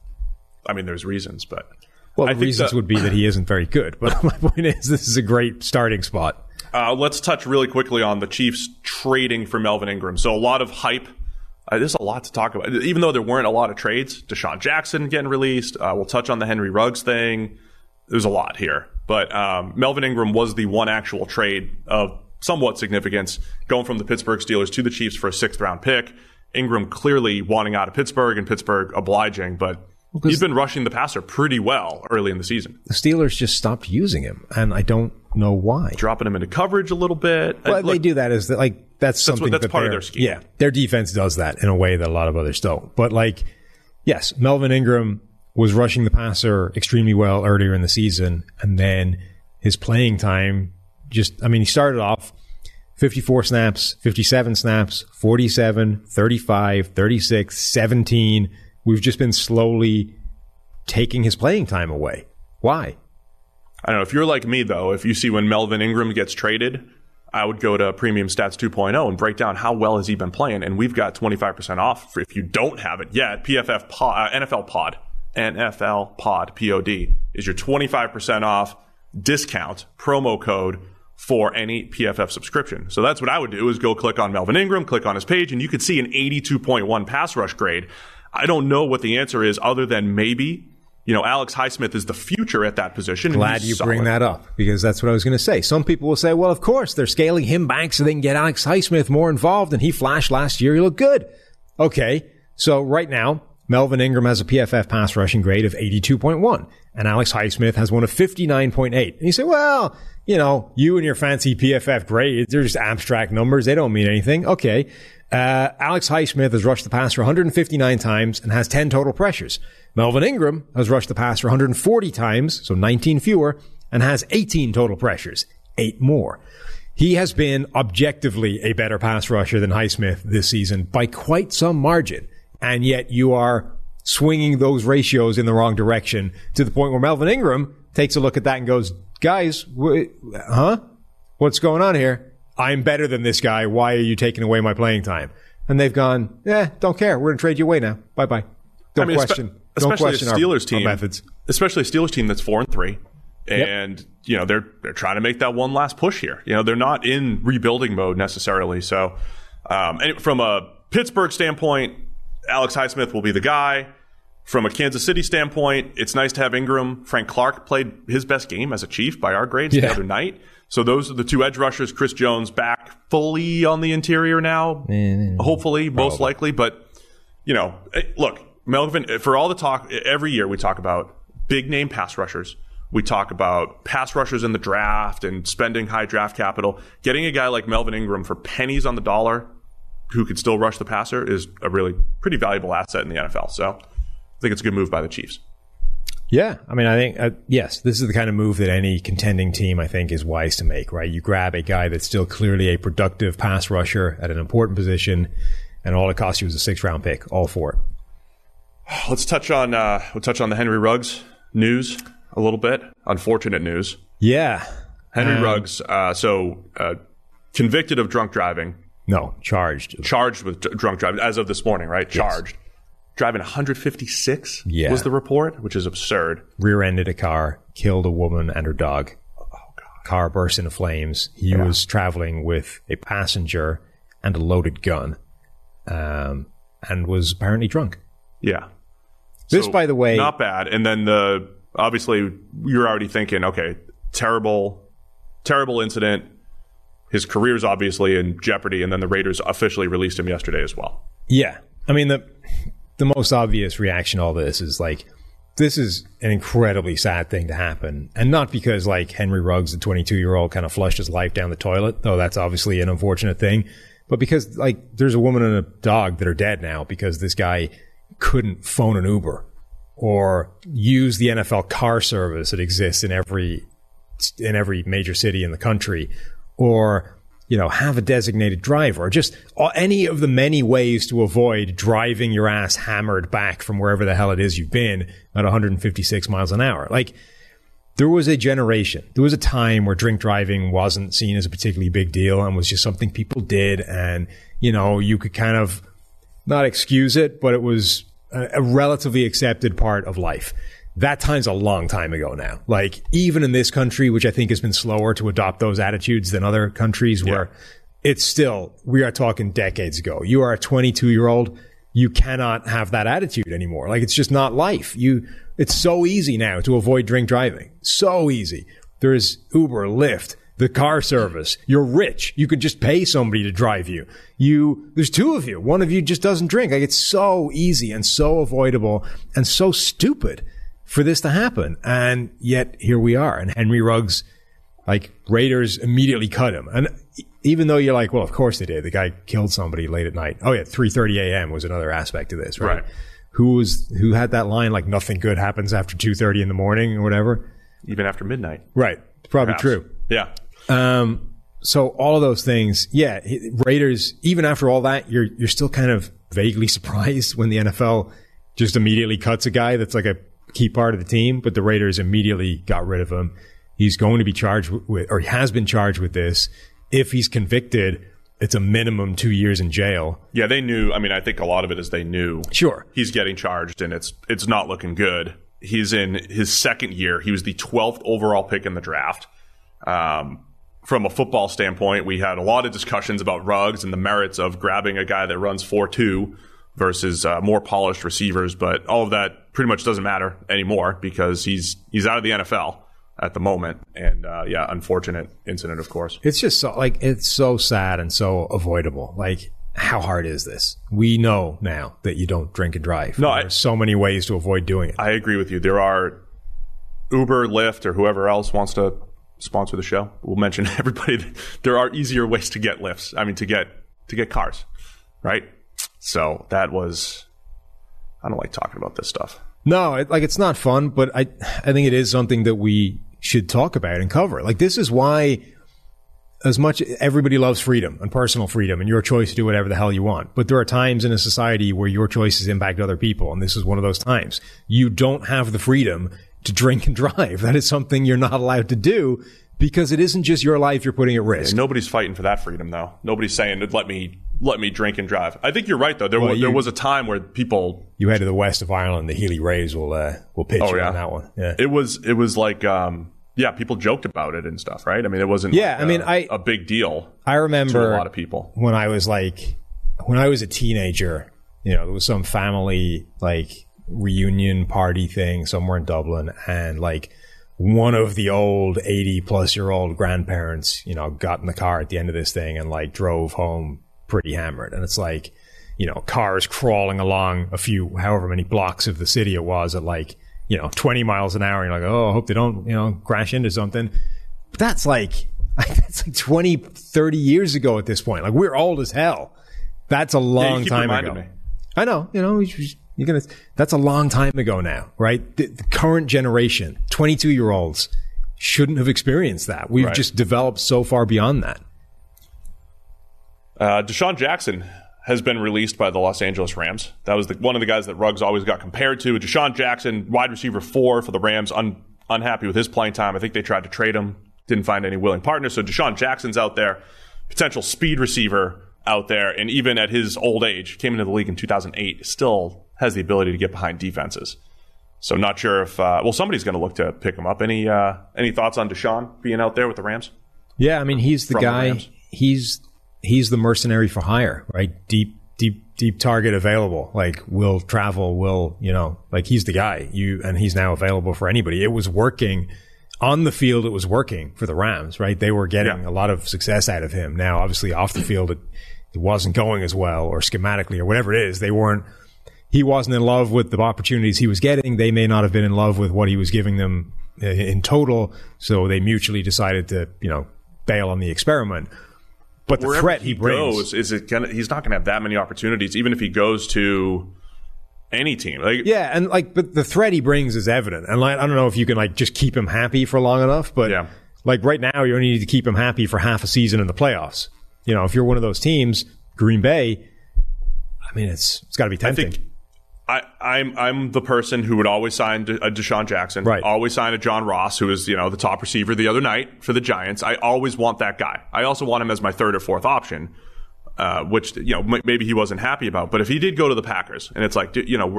I mean, there's reasons, but... Well, I the think reasons that, would be that he isn't very good. But my point is, this is a great starting spot. Uh, let's touch really quickly on the Chiefs trading for Melvin Ingram. So a lot of hype. Uh, there's a lot to talk about. Even though there weren't a lot of trades, Deshaun Jackson getting released. Uh, we'll touch on the Henry Ruggs thing. There's a lot here. But um, Melvin Ingram was the one actual trade of somewhat significance, going from the Pittsburgh Steelers to the Chiefs for a sixth round pick. Ingram clearly wanting out of Pittsburgh and Pittsburgh obliging, but he's been rushing the passer pretty well early in the season. The Steelers just stopped using him, and I don't know why. Dropping him into coverage a little bit. Well, Look, they do that as the, like that's something that's, what, that's that part of their scheme. Yeah, their defense does that in a way that a lot of others don't. But like, yes, Melvin Ingram was rushing the passer extremely well earlier in the season, and then his playing time just, I mean, he started off fifty-four snaps, fifty-seven snaps, forty-seven, thirty-five, thirty-six, seventeen. We've just been slowly taking his playing time away. Why? I don't know. If you're like me, though, if you see when Melvin Ingram gets traded, I would go to Premium Stats two point oh and break down how well has he been playing. And we've got twenty-five percent off for if you don't have it yet. P F F pod, uh, N F L Pod, N F L Pod, P O D, is your twenty-five percent off discount promo code for any P F F subscription. So that's what I would do, is go click on Melvin Ingram, click on his page, and you could see an eighty-two point one pass rush grade. I don't know what the answer is other than maybe, you know, Alex Highsmith is the future at that position. Glad you solid. Bring that up, because that's what I was going to say. Some people will say, well, of course, they're scaling him back so they can get Alex Highsmith more involved, and he flashed last year. He looked good. Okay, so right now, Melvin Ingram has a P F F pass rushing grade of eighty-two point one, and Alex Highsmith has one of fifty-nine point eight. And you say, well, you know, you and your fancy P F F grades, they're just abstract numbers. They don't mean anything. Okay. Uh, Alex Highsmith has rushed the passer one hundred fifty-nine times and has ten total pressures. Melvin Ingram has rushed the passer one hundred forty times, so nineteen fewer, and has eighteen total pressures, eight more. He has been objectively a better pass rusher than Highsmith this season by quite some margin. And yet you are swinging those ratios in the wrong direction to the point where Melvin Ingram takes a look at that and goes, guys, wh- huh? What's going on here? I'm better than this guy. Why are you taking away my playing time? And they've gone, eh, don't care. We're going to trade you away now. Bye-bye. Don't I mean, question. Espe- don't especially question a Steelers our, team, our methods. Especially a Steelers team that's four and three. And, yep. you know, they're they're trying to make that one last push here. You know, they're not in rebuilding mode necessarily. So, um, and from a Pittsburgh standpoint, Alex Highsmith will be the guy. From a Kansas City standpoint, it's nice to have Ingram. Frank Clark played his best game as a Chief by our grades yeah. the other night. So those are the two edge rushers. Chris Jones back fully on the interior now, mm, hopefully, probably. Most likely. But, you know, look, Melvin, for all the talk, every year we talk about big name pass rushers. We talk about pass rushers in the draft and spending high draft capital. Getting a guy like Melvin Ingram for pennies on the dollar who could still rush the passer is a really pretty valuable asset in the N F L. So I think it's a good move by the Chiefs. Yeah, I mean, I think, uh, yes, this is the kind of move that any contending team, I think, is wise to make, right? You grab a guy that's still clearly a productive pass rusher at an important position, and all it costs you is a six-round pick, all for it. Let's touch on uh, we'll touch on the Henry Ruggs news a little bit. Unfortunate news. Yeah. Henry um, Ruggs, uh, so uh, convicted of drunk driving. No, charged. Charged with d- drunk driving, as of this morning, right? Charged. Yes. Driving one hundred fifty-six yeah. was the report, which is absurd. Rear-ended a car, killed a woman and her dog. Oh, God. Car burst into flames. He yeah. was traveling with a passenger and a loaded gun, um, and was apparently drunk. Yeah. This, so, by the way... Not bad. And then, the obviously, you're already thinking, okay, terrible, terrible incident. His career's obviously in jeopardy, and then the Raiders officially released him yesterday as well. Yeah. I mean, the... The most obvious reaction to all this is like, this is an incredibly sad thing to happen. And not because like Henry Ruggs, the twenty-two-year-old, kind of flushed his life down the toilet, though that's obviously an unfortunate thing, but because like there's a woman and a dog that are dead now because this guy couldn't phone an Uber or use the N F L car service that exists in every in every major city in the country, or you know, have a designated driver, or just any of the many ways to avoid driving your ass hammered back from wherever the hell it is you've been at one hundred fifty-six miles an hour. Like, there was a generation, there was a time where drink driving wasn't seen as a particularly big deal and was just something people did, and, you know, you could kind of not excuse it, but it was a, a relatively accepted part of life. that time's a long time ago now. Like, even in this country, which I think has been slower to adopt those attitudes than other countries, where yeah. it's still, we are talking decades ago. You are a twenty-two-year-old, you cannot have that attitude anymore. Like, it's just not life. You, it's so easy now to avoid drink driving. So easy. There's Uber, Lyft, the car service. You're rich. You could just pay somebody to drive you. You, there's two of you. One of you just doesn't drink. Like, it's so easy and so avoidable and so stupid for this to happen. And yet here we are. And Henry Ruggs, like, Raiders immediately cut him. And even though you're like, well, of course they did. The guy killed somebody late at night. Oh yeah, three thirty a.m. was another aspect of this, right? right. Who was, who had that line, like, nothing good happens after two thirty in the morning or whatever? Even after midnight. Right. Probably Perhaps. true. Yeah. Um, so all of those things, yeah, Raiders, even after all that, you're, you're still kind of vaguely surprised when the N F L just immediately cuts a guy that's like a key part of the team, but the Raiders immediately got rid of him. He's going to be charged with, or he has been charged with this. If he's convicted, it's a minimum two years in jail. Yeah, they knew. I mean, I think a lot of it is they knew. Sure. He's getting charged, and it's it's not looking good. He's in his second year. He was the twelfth overall pick in the draft. Um, from a football standpoint, we had a lot of discussions about Ruggs and the merits of grabbing a guy that runs four two versus uh, more polished receivers, but all of that pretty much doesn't matter anymore because he's he's out of the N F L at the moment. And uh, yeah, unfortunate incident, of course. It's just so, like, it's so sad and so avoidable. Like, how hard is this? We know now that you don't drink and drive. No, There's I, so many ways to avoid doing it. I agree with you. There are Uber, Lyft, or whoever else wants to sponsor the show. We'll mention everybody. There are easier ways to get lifts. I mean, to get to get cars, right? So that was. I don't like talking about this stuff. No, it, like, it's not fun, but I I think it is something that we should talk about and cover. Like, this is why, as much everybody loves freedom and personal freedom and your choice to do whatever the hell you want, but there are times in a society where your choices impact other people, and this is one of those times. You don't have the freedom to drink and drive. That is something you're not allowed to do because it isn't just your life you're putting at risk. Yeah, nobody's fighting for that freedom, though. Nobody's saying, let me let me drink and drive. I think you're right, though. There, well, was, you, there was a time where people... You head to the west of Ireland, the Healy Rays will uh, will pitch oh, you yeah. on that one. Yeah. It was it was like, um, yeah, people joked about it and stuff, right? I mean, it wasn't yeah, like I mean, a, I, a big deal I remember to a lot of people. When I was like, when I was a teenager, you know, there was some family, like, reunion party thing somewhere in Dublin, and, like, one of the old eighty plus year old grandparents, you know, got in the car at the end of this thing and, like, drove home pretty hammered. And it's like, you know, cars crawling along a few, however many blocks of the city it was at, like, you know, twenty miles an hour. You're like, oh, I hope they don't, you know, crash into something. But that's like, that's like twenty, thirty years ago at this point. Like, we're old as hell. That's a long yeah, you keep time ago. Me. I know, you know, you're gonna, that's a long time ago now, right? The, the current generation, twenty-two year olds, shouldn't have experienced that. We've right. just developed so far beyond that. Uh, Deshaun Jackson has been released by the Los Angeles Rams. That was the, one of the guys that Ruggs always got compared to. Deshaun Jackson, wide receiver four for the Rams, un, unhappy with his playing time. I think they tried to trade him, didn't find any willing partners. So Deshaun Jackson's out there, potential speed receiver out there, and even at his old age, came into the league in two thousand eight, still has the ability to get behind defenses. So not sure if, uh, well, somebody's going to look to pick him up. Any uh, any thoughts on Deshaun being out there with the Rams? Yeah, I mean, he's the From guy, the he's he's the mercenary for hire, right? Deep, deep, deep target available. Like, will travel, will, you know, like, he's the guy. You and he's now available for anybody. It was working on the field. It was working for the Rams, right? They were getting yeah. a lot of success out of him. Now, obviously, off the field, it, it wasn't going as well, or schematically, or whatever it is. They weren't. He wasn't in love with the opportunities he was getting. They may not have been in love with what he was giving them in total. So they mutually decided to, you know, bail on the experiment. But the Wherever threat he, he brings, goes, is it gonna, he's not going to have that many opportunities, even if he goes to any team. Like, yeah, and like, but the threat he brings is evident. And like, I don't know if you can like just keep him happy for long enough, but yeah. like right now, you only need to keep him happy for half a season in the playoffs. You know, if you're one of those teams, Green Bay, I mean, it's it's got to be tempting. I think I, I'm I'm the person who would always sign a Deshaun Jackson, right. always sign a John Ross, who is, you know, the top receiver the other night for the Giants. I always want that guy. I also want him as my third or fourth option, uh, which, you know, m- maybe he wasn't happy about. But if he did go to the Packers, and it's like, you know, we're,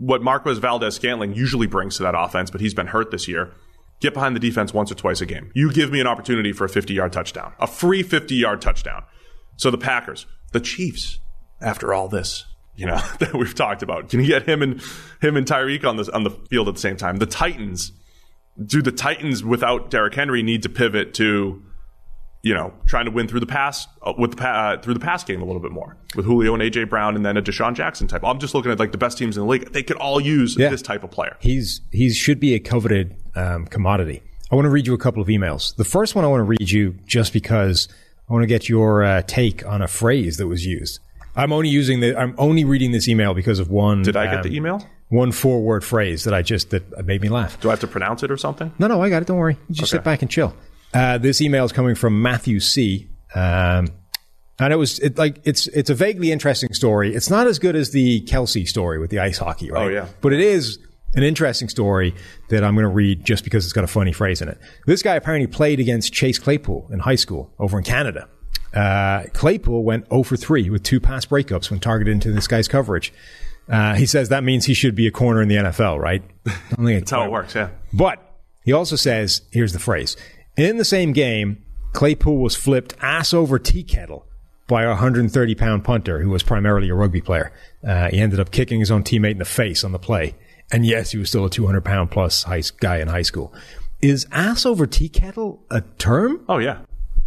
what Marquez Valdez-Scantling usually brings to that offense, but he's been hurt this year. Get behind the defense once or twice a game. You give me an opportunity for a fifty-yard touchdown, a free fifty-yard touchdown. So the Packers, the Chiefs, after all this, you know, that we've talked about, can you get him and him and Tyreek on this on the field at the same time? The Titans, do the Titans without Derrick Henry need to pivot to, you know, trying to win through the pass uh, with the uh, through the pass game a little bit more with Julio and A J Brown and then a Deshaun Jackson type? I'm just looking at like the best teams in the league. They could all use yeah. this type of player. He's he should be a coveted um, commodity. I want to read you a couple of emails. The first one I want to read you just because I want to get your uh, take on a phrase that was used. I'm only using the. I'm only reading this email because of one. Did I get um, the email? One four-word phrase that I just that made me laugh. Do I have to pronounce it or something? No, no, I got it. Don't worry. You just okay. sit back and chill. Uh, this email is coming from Matthew C. Um, and it was it, like it's it's a vaguely interesting story. It's not as good as the Kelsey story with the ice hockey, right? Oh yeah, but it is an interesting story that I'm going to read just because it's got a funny phrase in it. This guy apparently played against Chase Claypool in high school over in Canada. Uh, Claypool went zero for three with two pass breakups when targeted into this guy's coverage. Uh, he says that means he should be a corner in the N F L, right? That's how it works, yeah. But he also says, here's the phrase. In the same game, Claypool was flipped ass over tea kettle by a one hundred thirty pound punter who was primarily a rugby player. Uh, he ended up kicking his own teammate in the face on the play. And yes, he was still a two hundred pound plus high, guy in high school. Is ass over tea kettle a term? Oh, yeah.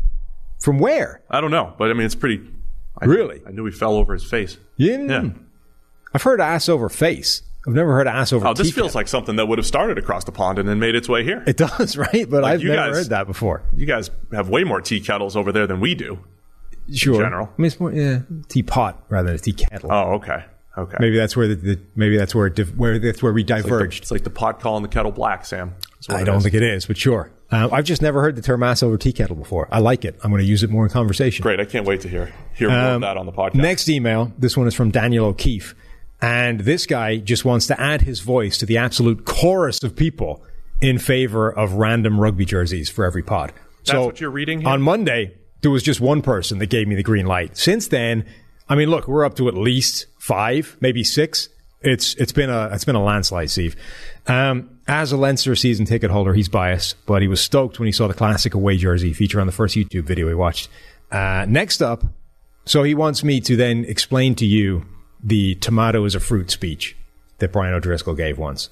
From where? I don't know, but I mean, it's pretty... I really? Knew, I knew he fell over his face. Yeah. yeah. I've heard ass over face. I've never heard ass over Oh, this tea feels kettle. like something that would have started across the pond and then made its way here. It does, right? But like I've never guys, heard that before. You guys have way more tea kettles over there than we do. Sure. In general. I mean, it's more, yeah, teapot rather than a tea kettle. Oh, okay. Okay. Maybe that's where the, the maybe that's where it, where that's where we diverged. It's like, the, it's like the pot calling the kettle black, Sam. I don't is. think it is, but sure. Uh, I've just never heard the term ass over tea kettle before. I like it. I'm going to use it more in conversation. Great. I can't wait to hear hear more um, of that on the podcast. Next email. This one is from Daniel O'Keefe. And this guy just wants to add his voice to the absolute chorus of people in favor of random rugby jerseys for every pod. That's so what you're reading here? On Monday, there was just one person that gave me the green light. Since then, I mean, look, we're up to at least five, maybe six. It's it's been a it's been a landslide, Steve. Um, as a Leinster season ticket holder, he's biased, but he was stoked when he saw the classic away jersey feature on the first YouTube video he watched. Uh, next up, so he wants me to then explain to you the tomato is a fruit speech that Brian O'Driscoll gave once.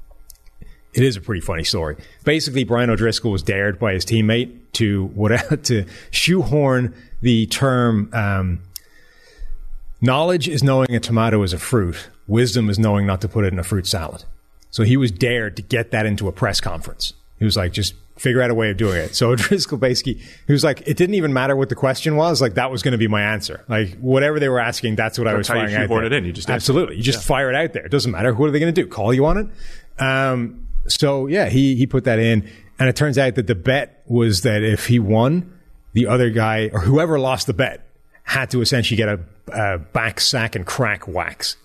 It is a pretty funny story. Basically, Brian O'Driscoll was dared by his teammate to whatever to shoehorn the term um, knowledge is knowing a tomato is a fruit. Wisdom is knowing not to put it in a fruit salad. So he was dared to get that into a press conference. He was like, just figure out a way of doing it. So O'Driscoll basically, he was like, it didn't even matter what the question was. Like, that was going to be my answer. Like, whatever they were asking, that's what that's I was firing out there. It in. You just Absolutely. You just yeah. fire it out there. It doesn't matter. What are they going to do? Call you on it? Um, so, yeah, he, he put that in. And it turns out that the bet was that if he won, the other guy, or whoever lost the bet, had to essentially get a, a back sack and crack wax.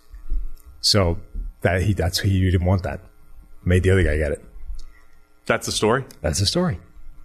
So that he that's he didn't want that. Made the other guy get it. That's the story? That's the story.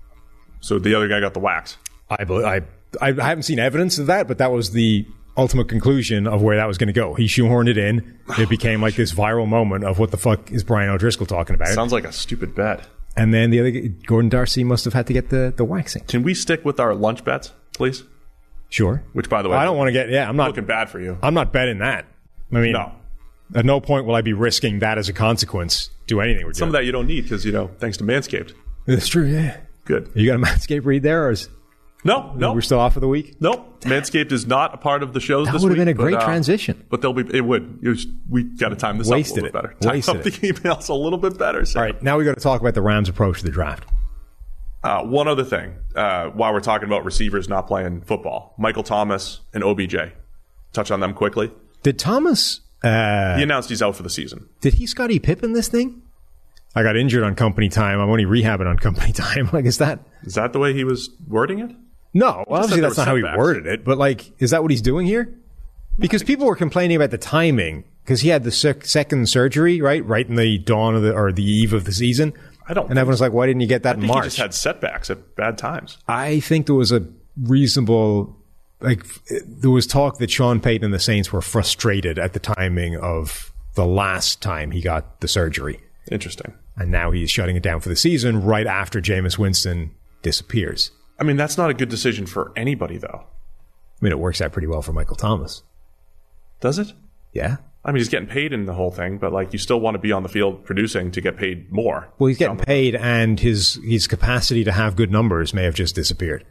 So the other guy got the wax. I I I haven't seen evidence of that, but that was the ultimate conclusion of where that was going to go. He shoehorned it in. It became like this viral moment of what the fuck is Brian O'Driscoll talking about? Sounds like a stupid bet. And then the other Gordon Darcy must have had to get the, the waxing. Can we stick with our lunch bets, please? Sure. Which, by the way, I don't want to get. Yeah, I'm not looking bad for you. I'm not betting that. I mean, no. At no point will I be risking that as a consequence to anything we're doing. Some of that you don't need because, you know, thanks to Manscaped. That's true, yeah. Good. You got a Manscaped read there? Or is, no, no. We're still off for the week? Nope. Manscaped is not a part of the shows that this week. That would have been a great but, uh, transition. But they'll be. It would. It was, we got to time this Wasted up a little it. bit better. Wasted time up the emails a little bit better. Sam. All right, now we got to talk about the Rams' approach to the draft. Uh, one other thing, uh, while we're talking about receivers not playing football, Michael Thomas and O B J. Touch on them quickly. Did Thomas... Uh, he announced he's out for the season. Did he Scottie Pippen this thing? I got injured on company time. I'm only rehabbing on company time. Like, is that... Is that the way he was wording it? No. Well, obviously that's not how he worded it. But, like, is that what he's doing here? Because people were complaining about the timing. Because he had the sec- second surgery, right? Right in the dawn of the... Or the eve of the season. I don't... And everyone's like, why didn't you get that I in think March? he just had setbacks at bad times. I think there was a reasonable... Like, there was talk that Sean Payton and the Saints were frustrated at the timing of the last time he got the surgery. Interesting. And now he's shutting it down for the season right after Jameis Winston disappears. I mean, that's not a good decision for anybody, though. I mean, it works out pretty well for Michael Thomas. Does it? Yeah. I mean, he's getting paid in the whole thing, but like, you still want to be on the field producing to get paid more. Well, he's getting paid, and his his capacity to have good numbers may have just disappeared.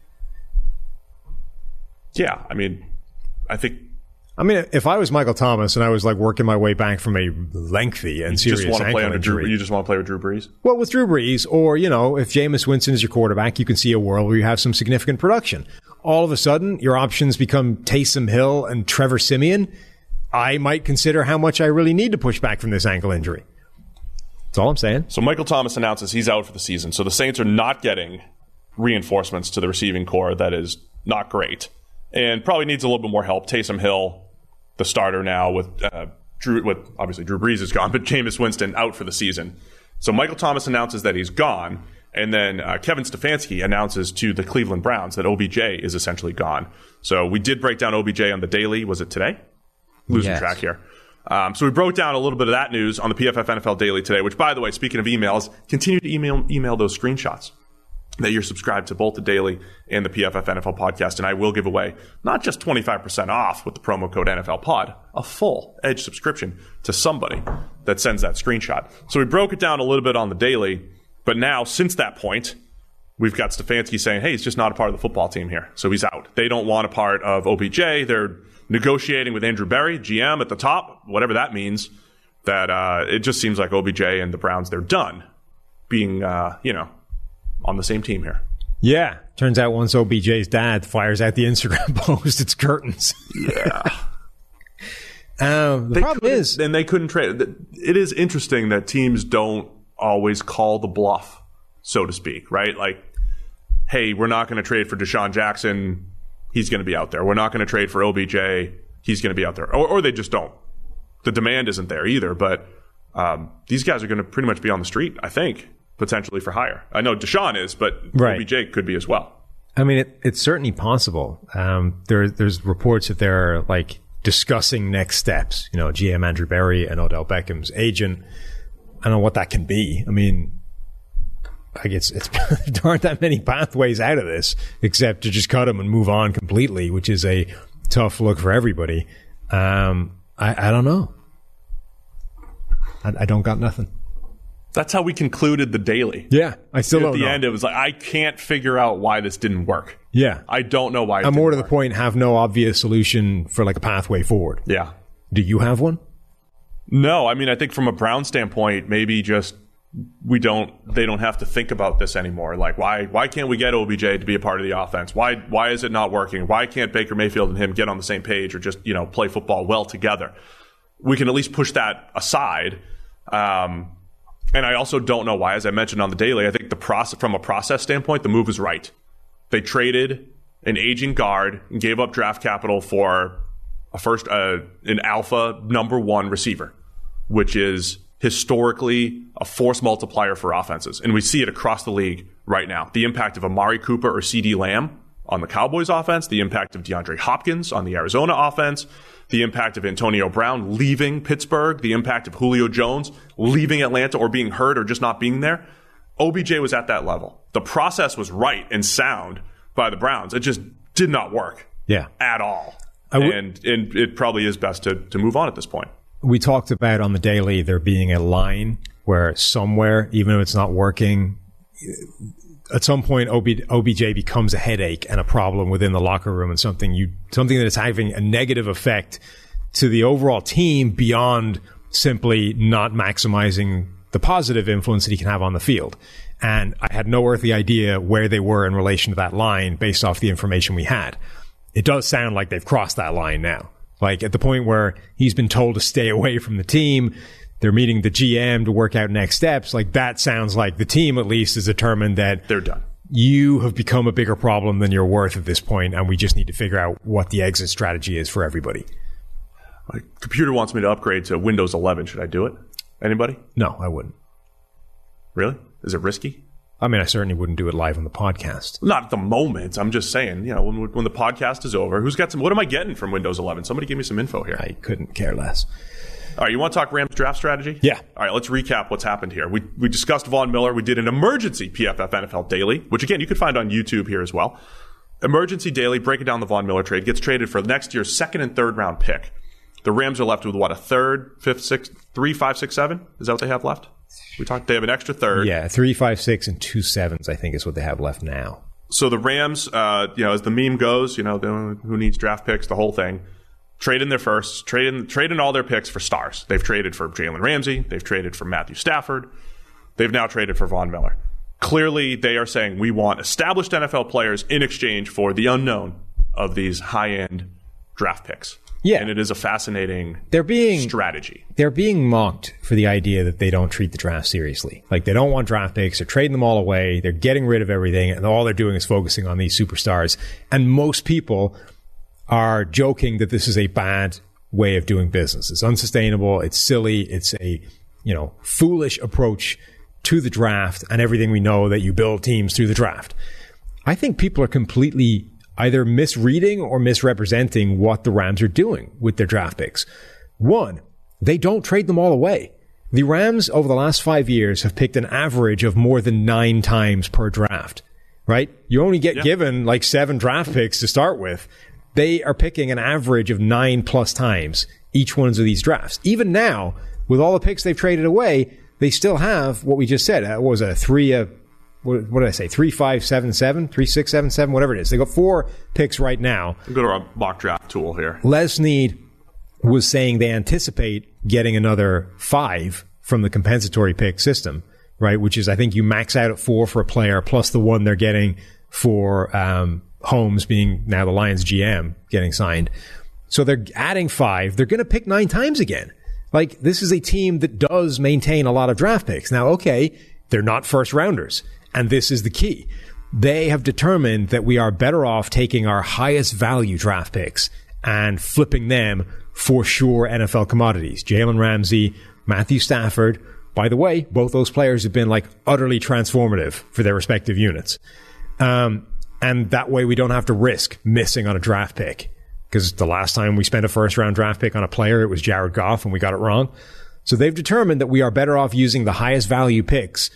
Yeah, I mean, I think. I mean, if I was Michael Thomas and I was like working my way back from a lengthy and you serious just want to play ankle on a Drew, injury, you just want to play with Drew Brees? well, with Drew Brees, or you know, if Jameis Winston is your quarterback, you can see a world where you have some significant production. All of a sudden, your options become Taysom Hill and Trevor Siemian. I might consider how much I really need to push back from this ankle injury. That's all I'm saying. So Michael Thomas announces he's out for the season. So the Saints are not getting reinforcements to the receiving core. That is not great, and probably needs a little bit more help. Taysom Hill, the starter now, with uh, Drew, with obviously Drew Brees is gone, but Jameis Winston out for the season. So Michael Thomas announces that he's gone, and then uh, Kevin Stefanski announces to the Cleveland Browns that O B J is essentially gone. So we did break down O B J on the daily. Was it today? Losing Yes. track here. Um, so we broke down a little bit of that news on the P F F N F L Daily today, which, by the way, speaking of emails, continue to email email those screenshots that you're subscribed to both the Daily and the P F F N F L podcast, and I will give away not just twenty-five percent off with the promo code N F L Pod, a full Edge subscription to somebody that sends that screenshot. So we broke it down a little bit on the Daily, but now, since that point, we've got Stefanski saying, hey, he's just not a part of the football team here, so he's out. They don't want a part of O B J. They're negotiating with Andrew Berry, G M at the top, whatever that means, that uh, it just seems like O B J and the Browns, they're done being, uh, you know, on the same team here. Yeah. Turns out once O B J's dad fires out the Instagram post, it's curtains. Yeah. um, the They problem couldn't- is... And they couldn't trade. It is interesting that teams don't always call the bluff, so to speak, right? Like, hey, we're not going to trade for Deshaun Jackson. He's going to be out there. We're not going to trade for O B J. He's going to be out there. Or, or they just don't. The demand isn't there either. But um, these guys are going to pretty much be on the street, I think, potentially for hire. I know Deshaun is, but Right. O B J could be as well. I mean, it, it's certainly possible. Um, there, there's reports that they're like discussing next steps. You know, G M Andrew Berry and Odell Beckham's agent. I don't know what that can be. I mean, like it's, it's there aren't that many pathways out of this except to just cut him and move on completely, which is a tough look for everybody. Um, I, I don't know. I, I don't got nothing. That's how we concluded the Daily. Yeah, I still At don't the know. end, it was like, I can't figure out why this didn't work. Yeah, I don't know why it I'm more to didn't the work. point. Have no obvious solution for like a pathway forward. Yeah. Do you have one? No, I mean, I think from a Brown standpoint, maybe just we don't, they don't have to think about this anymore. Like, why, why can't we get O B J to be a part of the offense? Why, why is it not working? Why can't Baker Mayfield and him get on the same page or just, you know, play football well together? We can at least push that aside. Um, and I also don't know why, as I mentioned on the Daily, I think the process, from a process standpoint, the move was right. They traded an aging guard and gave up draft capital for a first, uh, an alpha number one receiver, which is historically a force multiplier for offenses. And we see it across the league right now. The impact of Amari Cooper or CeeDee Lamb on the Cowboys offense, the impact of DeAndre Hopkins on the Arizona offense, the impact of Antonio Brown leaving Pittsburgh, the impact of Julio Jones leaving Atlanta or being hurt or just not being there. O B J was at that level. The process was right and sound by the Browns. It just did not work Yeah. at all. I w- and, and it probably is best to, to move on at this point. We talked about on the Daily there being a line where somewhere, even if it's not working, at some point O B, O B J becomes a headache and a problem within the locker room and something you something that is having a negative effect to the overall team beyond simply not maximizing the positive influence that he can have on the field. And I had no earthly idea where they were in relation to that line based off the information we had. It does sound like they've crossed that line now. Like at the point where he's been told to stay away from the team, they're meeting the G M to work out next steps. Like that sounds like the team at least is determined that They're done. you have become a bigger problem than you're worth at this point, and we just need to figure out what the exit strategy is for everybody. My computer wants me to upgrade to Windows eleven. Should I do it? Anybody? No, I wouldn't. Really? Is it risky? I mean, I certainly wouldn't do it live on the podcast. Not at the moment. I'm just saying, you know, when, when the podcast is over, who's got some, what am I getting from Windows eleven? Somebody give me some info here. I couldn't care less. All right, you want to talk Rams draft strategy? Yeah. All right, let's recap what's happened here. We we discussed Von Miller. We did an emergency P F F N F L Daily, which, again, you could find on YouTube here as well. Emergency Daily, breaking down the Von Miller trade, gets traded for next year's second and third round pick. The Rams are left with, what, a third, fifth, sixth, three, five, six, seven? Is that what they have left? We talked. They have an extra third. Yeah, three, five, six, and two sevens, I think, is what they have left now. So the Rams, uh, you know, as the meme goes, you know, who needs draft picks, the whole thing. Trade in their firsts, trade in, trade in all their picks for stars. They've traded for Jalen Ramsey. They've traded for Matthew Stafford. They've now traded for Von Miller. Clearly, they are saying we want established N F L players in exchange for the unknown of these high-end draft picks. Yeah. And it is a fascinating they're being, strategy. They're being mocked for the idea that they don't treat the draft seriously. Like, they don't want draft picks. They're trading them all away. They're getting rid of everything. And all they're doing is focusing on these superstars. And most people are joking that this is a bad way of doing business. It's unsustainable. It's silly. It's a, you know, foolish approach to the draft and everything we know that you build teams through the draft. I think people are completely either misreading or misrepresenting what the Rams are doing with their draft picks. One, they don't trade them all away. The Rams over the last five years have picked an average of more than nine times per draft, right? You only get yeah. given like seven draft picks to start with. They are picking an average of nine plus times each one of these drafts. Even now, with all the picks they've traded away, they still have what we just said. Uh, what was it? A three, uh, what, what did I say? Three, five, seven, seven, three, six, seven, seven, whatever it is. They got four picks right now. We'll go to our mock draft tool here. Les Snead was saying they anticipate getting another five from the compensatory pick system, right? Which is, I think you max out at four for a player plus the one they're getting for, um, Holmes being now the Lions G M getting signed. So they're adding five. They're going to pick nine times again. Like, this is a team that does maintain a lot of draft picks. Now, okay, they're not first rounders. And this is the key. They have determined that we are better off taking our highest value draft picks and flipping them for sure N F L commodities. Jalen Ramsey, Matthew Stafford. By the way, both those players have been like utterly transformative for their respective units. Um, and that way we don't have to risk missing on a draft pick. Because the last time we spent a first round draft pick on a player, it was Jared Goff and we got it wrong. So they've determined that we are better off using the highest value picks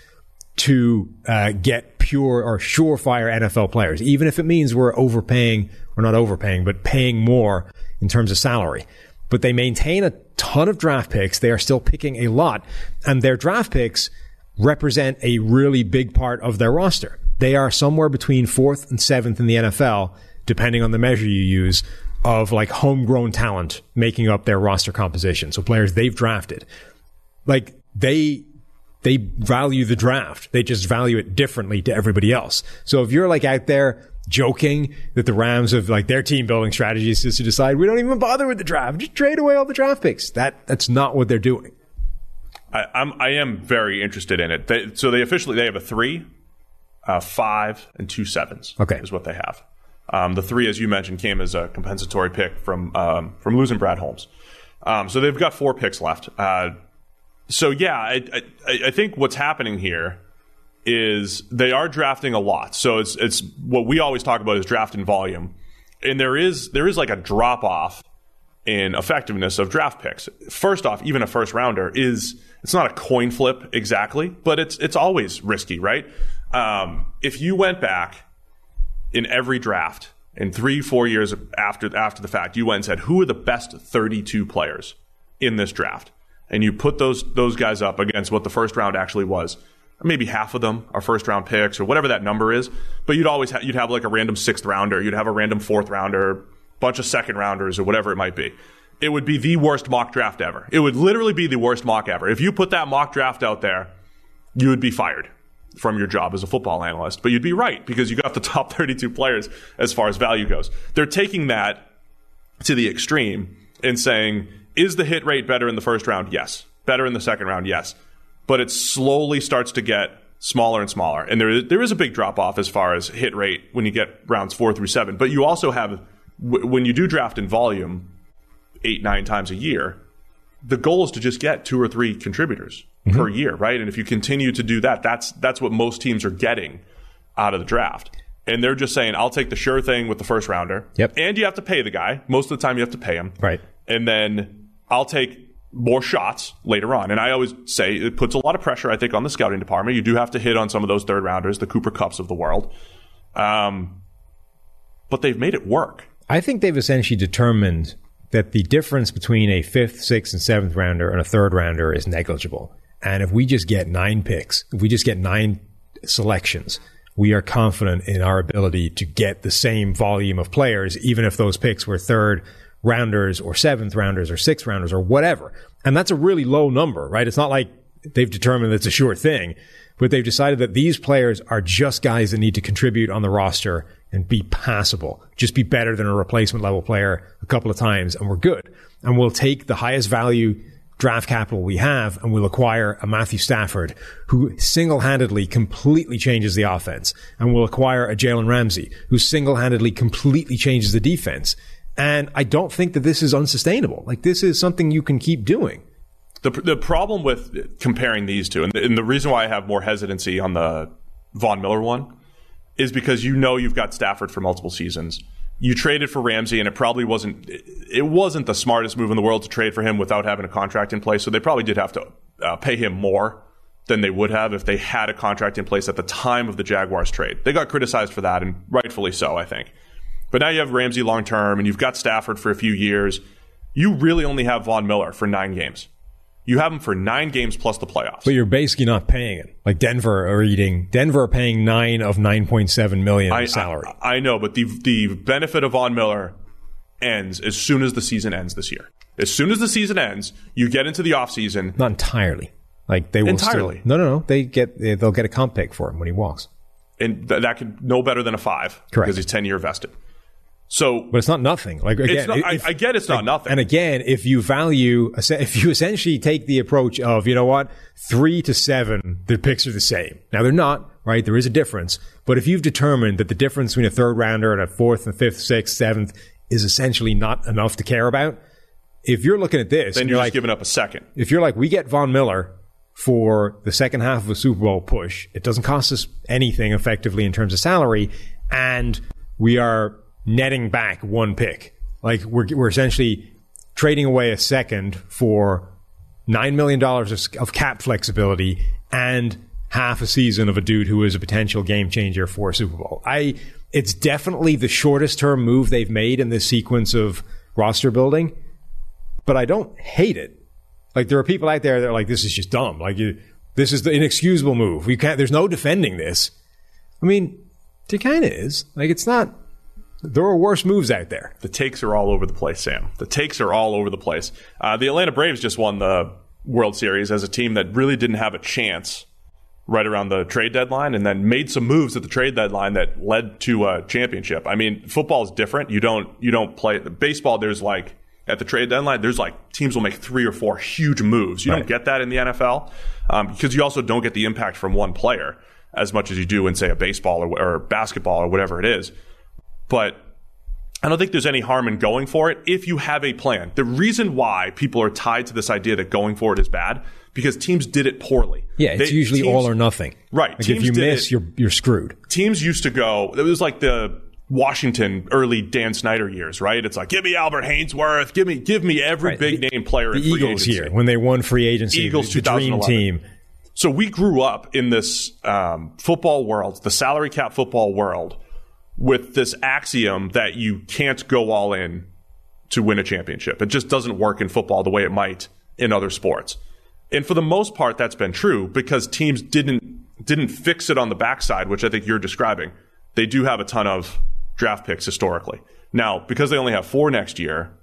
to uh, get pure or surefire N F L players, even if it means we're overpaying, or not overpaying, but paying more in terms of salary. But they maintain a ton of draft picks. They are still picking a lot. And their draft picks represent a really big part of their roster. They are somewhere between fourth and seventh in the N F L, depending on the measure you use, of like homegrown talent making up their roster composition. So players they've drafted. Like, they they value the draft. They just value it differently to everybody else. So if you're like out there joking that the Rams have like their team building strategies is to decide we don't even bother with the draft, just trade away all the draft picks. That that's not what they're doing. I, I'm I am very interested in it. They, so they officially they have a three, uh, five, and two sevens. Okay, is what they have. Um, the three, as you mentioned, came as a compensatory pick from um, from losing Brad Holmes. Um, so they've got four picks left. Uh, so yeah, I, I, I think what's happening here is they are drafting a lot. So it's it's what we always talk about is draft in volume, and there is there is like a drop off in effectiveness of draft picks. First off, even a first rounder is it's not a coin flip exactly, but it's it's always risky, right? Um, if you went back in every draft, in three, four years after after the fact, you went and said, who are the best thirty-two players in this draft? And you put those those guys up against what the first round actually was. Maybe half of them are first round picks or whatever that number is. But you'd always ha- you'd have like a random sixth rounder, you'd have a random fourth rounder, bunch of second rounders or whatever it might be. It would be the worst mock draft ever. It would literally be the worst mock ever. If you put that mock draft out there, you would be fired from your job as a football analyst. But you'd be right because you got the top thirty-two players as far as value goes. They're taking that to the extreme and saying, is the hit rate better in the first round? Yes. Better in the second round? Yes. But it slowly starts to get smaller and smaller. And there is, there is a big drop off as far as hit rate when you get rounds four through seven. But you also have, when you do draft in volume eight, nine times a year, the goal is to just get two or three contributors mm-hmm. per year, right? And if you continue to do that, that's that's what most teams are getting out of the draft. And they're just saying, I'll take the sure thing with the first rounder. Yep. And you have to pay the guy. Most of the time you have to pay him. Right. And then I'll take more shots later on. And I always say it puts a lot of pressure, I think, on the scouting department. You do have to hit on some of those third rounders, the Cooper Kupps of the world. Um, but they've made it work. I think they've essentially determined that the difference between a fifth, sixth, and seventh rounder and a third rounder is negligible. And if we just get nine picks, if we just get nine selections, we are confident in our ability to get the same volume of players, even if those picks were third rounders or seventh rounders or sixth rounders or whatever. And that's a really low number, right? It's not like they've determined it's a sure thing, but they've decided that these players are just guys that need to contribute on the roster and be passable, just be better than a replacement level player a couple of times, and we're good. And we'll take the highest value draft capital we have, and we'll acquire a Matthew Stafford who single-handedly completely changes the offense. And we'll acquire a Jalen Ramsey who single-handedly completely changes the defense. And I don't think that this is unsustainable. Like, this is something you can keep doing. The the problem with comparing these two, and the, and the reason why I have more hesitancy on the Von Miller one, is because you know you've got Stafford for multiple seasons. You traded for Ramsey, and it probably wasn't it wasn't the smartest move in the world to trade for him without having a contract in place. So they probably did have to uh, pay him more than they would have if they had a contract in place at the time of the Jaguars trade. They got criticized for that, and rightfully so, I think. But now you have Ramsey long term, and you've got Stafford for a few years. You really only have Von Miller for nine games. You have him for nine games plus the playoffs. But you're basically not paying it. Like Denver are eating. Denver are paying nine of nine point seven million I, in salary. I, I know, but the the benefit of Von Miller ends as soon as the season ends this year. As soon as the season ends, you get into the offseason. Not entirely. Like they will entirely. Still, no, no, no. They get they'll get a comp pick for him when he walks. And th- that could no better than a five. Correct. Because he's ten year vested. So, but it's not nothing. Like again, not, if, I, I get it's not like, nothing. And again, if you value, if you essentially take the approach of, you know what, three to seven, the picks are the same. Now they're not, right? There is a difference. But if you've determined that the difference between a third rounder and a fourth and fifth, sixth, seventh is essentially not enough to care about, if you're looking at this, then and you're, you're just like, giving up a second. If you're like, we get Von Miller for the second half of a Super Bowl push, it doesn't cost us anything effectively in terms of salary, and we are netting back one pick. Like we're we're essentially trading away a second for nine million dollars of, of cap flexibility and half a season of a dude who is a potential game changer for a Super Bowl. I it's definitely the shortest term move they've made in this sequence of roster building, but I don't hate it. Like there are people out there that are like, this is just dumb. Like you, this is the inexcusable move. We can't. There's no defending this. I mean, it kind of is. Like it's not. There are worse moves out there. The takes are all over the place, Sam. The takes are all over the place. Uh, the Atlanta Braves just won the World Series as a team that really didn't have a chance right around the trade deadline, and then made some moves at the trade deadline that led to a championship. I mean, football is different. You don't you don't play baseball. There's like at the trade deadline, there's like teams will make three or four huge moves. You right. don't get that in the N F L um, because you also don't get the impact from one player as much as you do in, say, a baseball or, or basketball or whatever it is. But I don't think there's any harm in going for it if you have a plan. The reason why people are tied to this idea that going for it is bad, because teams did it poorly. Yeah, it's they, usually teams, all or nothing. Right. Like if you miss, it, you're you're screwed. Teams used to go, it was like the Washington early Dan Snyder years, right? It's like, give me Albert Hainsworth, give me give me every right. big the, name player the in free Eagles agency. Here, when they won free agency, Eagles the, the dream team. So we grew up in this um, football world, the salary cap football world, with this axiom that you can't go all in to win a championship. It just doesn't work in football the way it might in other sports. And for the most part, that's been true because teams didn't didn't fix it on the backside, which I think you're describing. They do have a ton of draft picks historically. Now, because they only have four next year,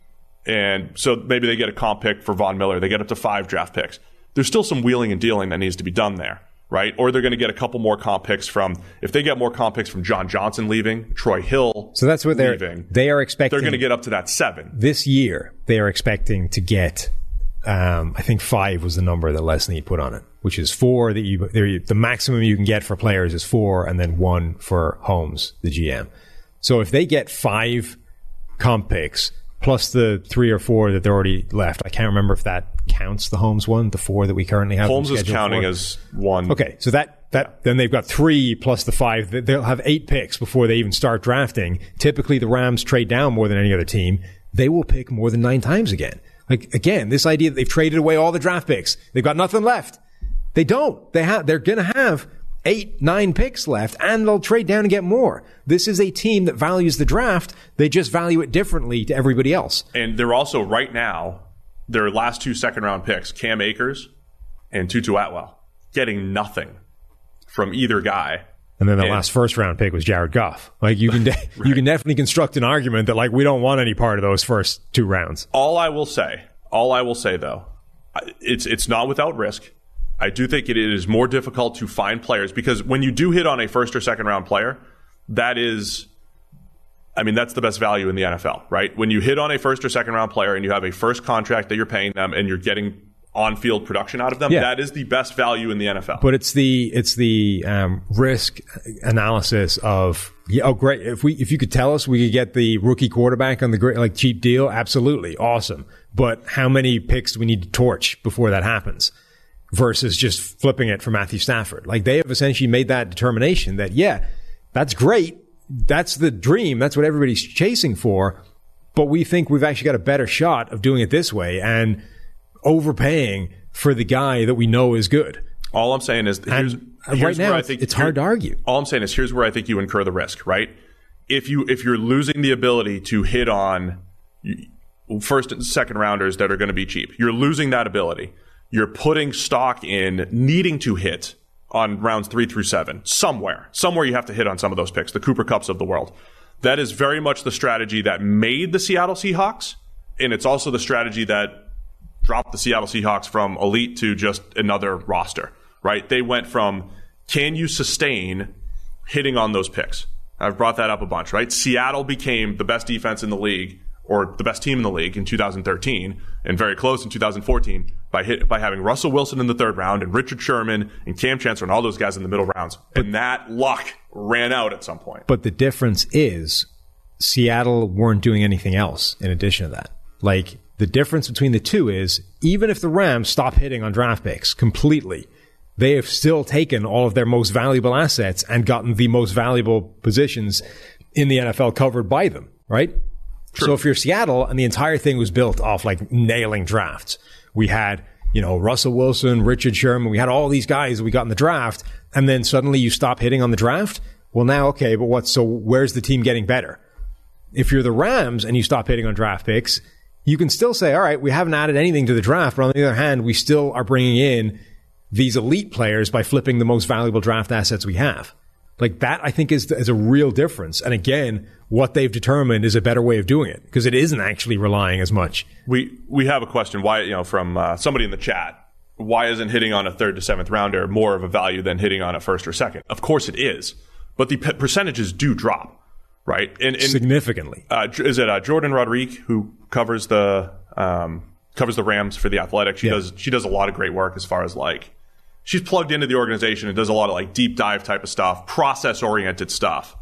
and so maybe they get a comp pick for Von Miller, they get up to five draft picks. There's still some wheeling and dealing that needs to be done there. Right? Or they're going to get a couple more comp picks from, if they get more comp picks from John Johnson leaving, Troy Hill So that's what they're, leaving, they are expecting. They're going to get up to that seven. This year, they are expecting to get, um, I think five was the number that Les Snead put on it, which is four that you, the maximum you can get for players is four and then one for Holmes, the G M. So if they get five comp picks, plus the three or four that they're already left. I can't remember if that counts the Holmes one, the four that we currently have. Holmes is counting for. as one. Okay, so that, that then they've got three plus the five. They'll have eight picks before they even start drafting. Typically, the Rams trade down more than any other team. They will pick more than nine times again. Like, again, this idea that they've traded away all the draft picks. They've got nothing left. They don't. They have, they're going to have eight, nine picks left, and they'll trade down and get more. This is a team that values the draft. They just value it differently to everybody else. And they're also, right now, their last two second-round picks, Cam Akers and Tutu Atwell, getting nothing from either guy. And then the and, last first-round pick was Jared Goff. Like, you can de- right. you can definitely construct an argument that, like, we don't want any part of those first two rounds. All I will say, all I will say, though, it's it's not without risk. I do think it is more difficult to find players because when you do hit on a first or second round player, that is, I mean, that's the best value in the N F L, right? When you hit on a first or second round player and you have a first contract that you're paying them and you're getting on-field production out of them, yeah. that is the best value in the N F L. But it's the it's the um, risk analysis of, yeah, oh great, if we if you could tell us we could get the rookie quarterback on the great like cheap deal, absolutely awesome. But how many picks do we need to torch before that happens? Versus just flipping it for Matthew Stafford. Like, they have essentially made that determination that, yeah, that's great. That's the dream. That's what everybody's chasing for. But we think we've actually got a better shot of doing it this way and overpaying for the guy that we know is good. All I'm saying is, here's, and here's right now, where I it's, think it's hard to argue. All I'm saying is, here's where I think you incur the risk, right? If you if you're losing the ability to hit on first and second rounders that are going to be cheap, you're losing that ability. You're putting stock in needing to hit on rounds three through seven. Somewhere. Somewhere you have to hit on some of those picks, the Cooper Kupps of the world. That is very much the strategy that made the Seattle Seahawks, and it's also the strategy that dropped the Seattle Seahawks from elite to just another roster, right? They went from, can you sustain hitting on those picks? I've brought that up a bunch, right? Seattle became the best defense in the league, or the best team in the league in two thousand thirteen, and very close in two thousand fourteen by hit, by having Russell Wilson in the third round and Richard Sherman and Cam Chancellor and all those guys in the middle rounds. And that luck ran out at some point. But the difference is Seattle weren't doing anything else in addition to that. Like, the difference between the two is, even if the Rams stop hitting on draft picks completely, they have still taken all of their most valuable assets and gotten the most valuable positions in the N F L covered by them, right? True. So if you're Seattle and the entire thing was built off like nailing drafts, we had, you know, Russell Wilson, Richard Sherman, we had all these guys we got in the draft, and then suddenly you stop hitting on the draft. Well, now, okay, but what? So where's the team getting better? If you're the Rams and you stop hitting on draft picks, you can still say, all right, we haven't added anything to the draft, but on the other hand, we still are bringing in these elite players by flipping the most valuable draft assets we have. Like, that, I think, is, is a real difference. And again, what they've determined is a better way of doing it because it isn't actually relying as much. We we have a question, why, you know, from uh, somebody in the chat. Why isn't hitting on a third to seventh rounder more of a value than hitting on a first or second? Of course it is, but the p- percentages do drop, right? And, and significantly. Uh, is it uh, Jordan Rodriguez who covers the um, covers the Rams for The Athletic? She yeah. does she does a lot of great work as far as like. She's plugged into the organization and does a lot of like deep dive type of stuff, process oriented stuff.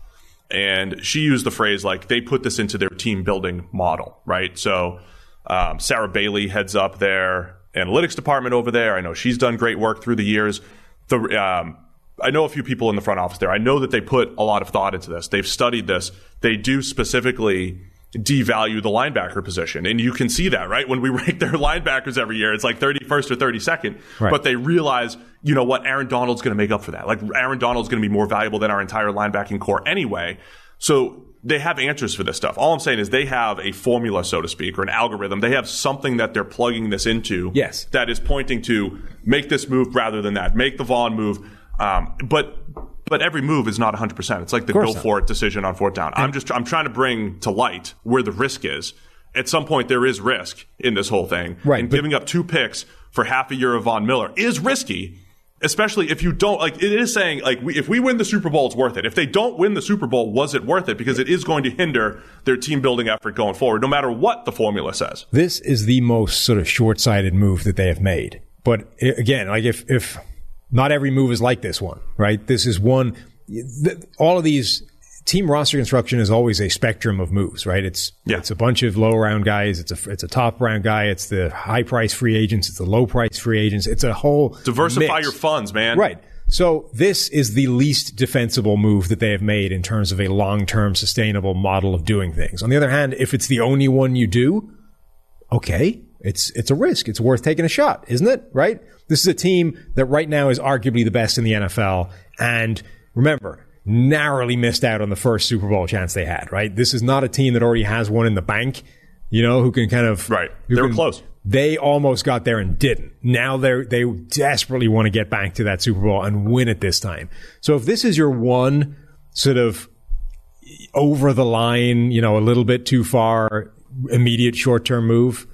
And she used the phrase like they put this into their team building model, right? So um, Sarah Bailey heads up their analytics department over there. I know she's done great work through the years. The um, I know a few people in the front office there. I know that they put a lot of thought into this. They've studied this. They do specifically devalue the linebacker position. And you can see that, right? When we rank their linebackers every year, it's like thirty-first or thirty-second. Right. But they realize, you know what, Aaron Donald's going to make up for that. Like, Aaron Donald's going to be more valuable than our entire linebacking core anyway. So they have answers for this stuff. All I'm saying is they have a formula, so to speak, or an algorithm. They have something that they're plugging this into yes. that is pointing to make this move rather than that. Make the Vaughn move. Um, but but every move is not one hundred percent. It's like the go for it decision on fourth down. I'm just I'm trying to bring to light where the risk is. At some point, there is risk in this whole thing. Right, and but- giving up two picks for half a year of Von Miller is risky. Especially if you don't, like, it is saying, like, we, if we win the Super Bowl, it's worth it. If they don't win the Super Bowl, was it worth it? Because it is going to hinder their team building effort going forward, no matter what the formula says. This is the most sort of short-sighted move that they have made. But again, like, if, if not every move is like this one, right? This is one, th- all of these, team roster construction is always a spectrum of moves, right? It's yeah. it's a bunch of low round guys. It's a it's a top round guy. It's the high price free agents. It's the low price free agents. It's a whole diversify mix. your funds, man. Right. So this is the least defensible move that they have made in terms of a long term sustainable model of doing things. On the other hand, if it's the only one you do, okay, it's it's a risk. It's worth taking a shot, isn't it? Right? This is a team that right now is arguably the best in the N F L. And remember, narrowly missed out on the first Super Bowl chance they had, right? This is not a team that already has one in the bank, you know, who can kind of... Right. They were can, close. They almost got there and didn't. Now they they desperately want to get back to that Super Bowl and win it this time. So if this is your one sort of over the line, you know, a little bit too far, immediate short-term move,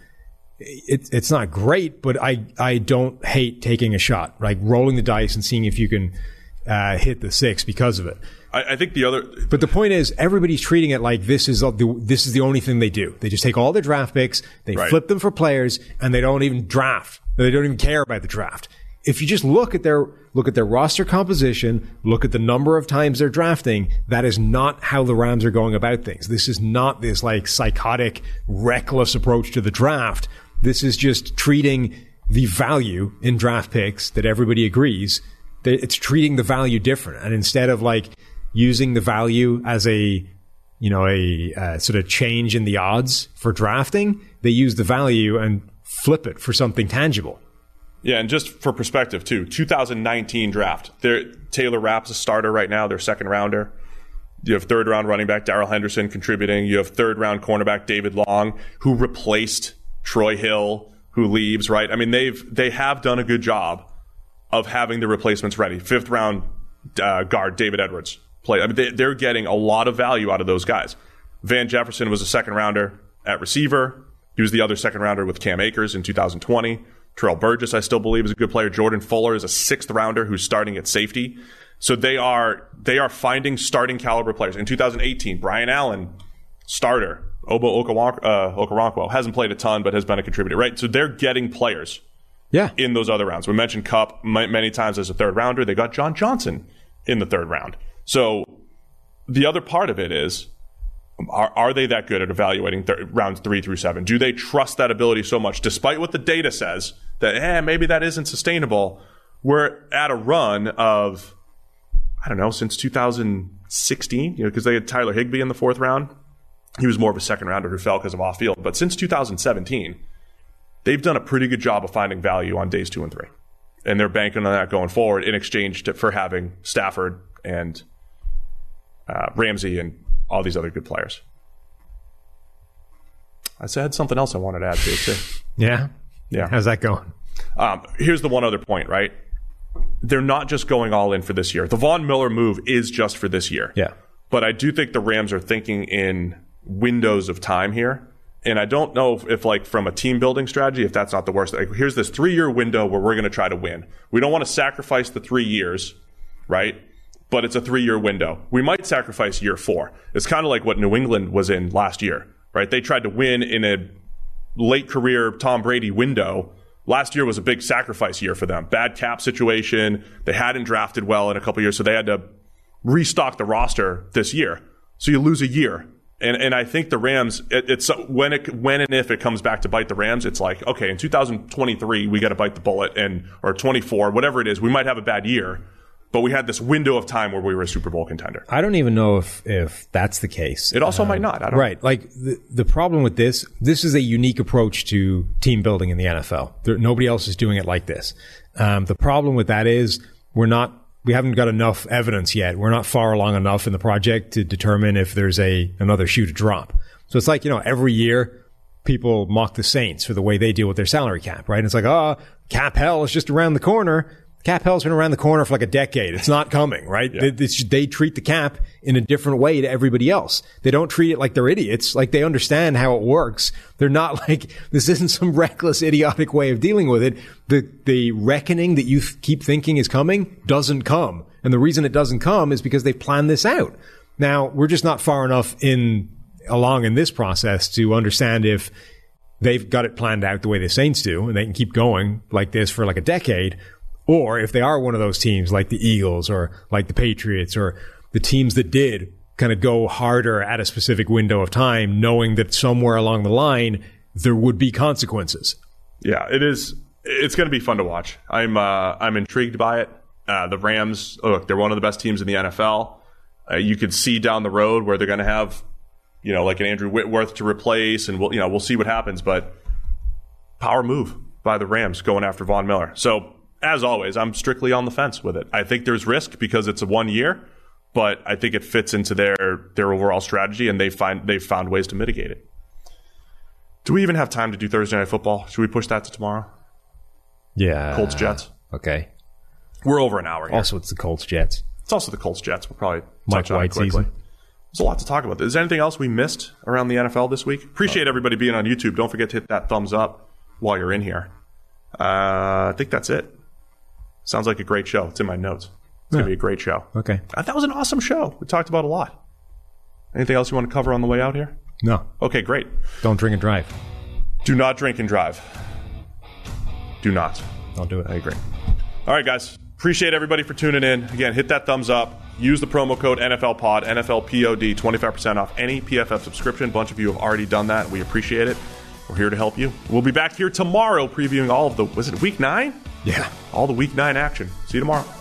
it, it's not great, but I, I don't hate taking a shot, like rolling the dice and seeing if you can uh, hit the six because of it. I, I think the other... But the point is, everybody's treating it like this is the, this is the only thing they do. They just take all their draft picks, they right. flip them for players, and they don't even draft. They don't even care about the draft. If you just look at their look at their roster composition, look at the number of times they're drafting, that is not how the Rams are going about things. This is not this like psychotic, reckless approach to the draft. This is just treating the value in draft picks that everybody agrees that it's treating the value different. And instead of like using the value as a, you know, a uh, sort of change in the odds for drafting, they use the value and flip it for something tangible. Yeah, and just for perspective, too, two thousand nineteen draft. They're, Taylor Rapp's a starter right now, their second rounder. You have third-round running back Darrell Henderson contributing. You have third-round cornerback David Long, who replaced Troy Hill, who leaves, right? I mean, they've they have done a good job of having the replacements ready. Fifth-round uh, guard David Edwards play. I mean, they, they're getting a lot of value out of those guys. Van Jefferson was a second-rounder at receiver. He was the other second-rounder with Cam Akers in two thousand twenty. Terrell Burgess, I still believe, is a good player. Jordan Fuller is a sixth rounder who's starting at safety. So they are they are finding starting caliber players. In two thousand eighteen, Brian Allen, starter. Obo Okoronkwo, uh, Okoronkwo hasn't played a ton, but has been a contributor, right? So they're getting players yeah. in those other rounds. We mentioned Kupp many times as a third rounder. They got John Johnson in the third round. So the other part of it is, Are, are they that good at evaluating th- rounds three through seven? Do they trust that ability so much, despite what the data says, that eh, maybe that isn't sustainable? We're at a run of, I don't know, since two thousand sixteen, you know, because they had Tyler Higbee in the fourth round. He was more of a second rounder who fell because of off field. But since two thousand seventeen, they've done a pretty good job of finding value on days two and three. And they're banking on that going forward in exchange to, for having Stafford and uh, Ramsey and all these other good players. I said something else I wanted to add to it too. Yeah? Yeah. How's that going? Um, here's the one other point, right? They're not just going all in for this year. The Von Miller move is just for this year. Yeah. But I do think the Rams are thinking in windows of time here. And I don't know if, if like, from a team building strategy, if that's not the worst. Like, here's this three-year window where we're going to try to win. We don't want to sacrifice the three years, right? But it's a three-year window. We might sacrifice year four. It's kind of like what New England was in last year, right? They tried to win in a late career Tom Brady window. Last year was a big sacrifice year for them. Bad cap situation. They hadn't drafted well in a couple years, so they had to restock the roster this year. So you lose a year. And and I think the Rams, it, it's when it when and if it comes back to bite the Rams, it's like, okay, in two thousand twenty-three, we got to bite the bullet, and or twenty-four, whatever it is, we might have a bad year. But we had this window of time where we were a Super Bowl contender. I don't even know if, if that's the case. It also um, might not. I don't right. Like, the, the problem with this, this is a unique approach to team building in the N F L. There, nobody else is doing it like this. Um, the problem with that is we're not, we haven't got enough evidence yet. We're not far along enough in the project to determine if there's a another shoe to drop. So it's like, you know, every year people mock the Saints for the way they deal with their salary cap, right? And it's like, oh, cap hell is just around the corner. Cap hell's been around the corner for like a decade. It's not coming, right? Yeah. They, they treat the cap in a different way to everybody else. They don't treat it like they're idiots. Like, they understand how it works. They're not like, this isn't some reckless, idiotic way of dealing with it. The, the reckoning that you th- keep thinking is coming doesn't come. And the reason it doesn't come is because they planned this out. Now, we're just not far enough in, along in this process to understand if they've got it planned out the way the Saints do, and they can keep going like this for like a decade. Or if they are one of those teams like the Eagles or like the Patriots or the teams that did kind of go harder at a specific window of time, knowing that somewhere along the line there would be consequences. Yeah, it is. It's going to be fun to watch. I'm uh, I'm intrigued by it. Uh, the Rams, look, they're one of the best teams in the N F L. Uh, you could see down the road where they're going to have, you know, like an Andrew Whitworth to replace, and we'll, you know, we'll see what happens. But power move by the Rams going after Von Miller. So, as always, I'm strictly on the fence with it. I think there's risk because it's a one year, but I think it fits into their their overall strategy, and they find they've found ways to mitigate it. Do we even have time to do Thursday Night Football? Should we push that to tomorrow? Yeah. Colts Jets. Okay. We're over an hour here. Also, it's the Colts Jets. It's also the Colts Jets. We'll probably Mike touch on it White quickly. season. There's a lot to talk about. Is there anything else we missed around the N F L this week? Appreciate everybody being on YouTube. Don't forget to hit that thumbs up while you're in here. Uh, I think that's it. Sounds like a great show. It's in my notes. It's yeah. going to be a great show. Okay. Uh, that was an awesome show. We talked about a lot. Anything else you want to cover on the way out here? No. Okay, great. Don't drink and drive. Do not drink and drive. Do not. I'll do it. I agree. All right, guys. Appreciate everybody for tuning in. Again, hit that thumbs up. Use the promo code N F L Pod, N F L P O D, twenty-five percent off any P F F subscription. A bunch of you have already done that. We appreciate it. We're here to help you. We'll be back here tomorrow previewing all of the, was it week nine? Yeah. All the week nine action. See you tomorrow.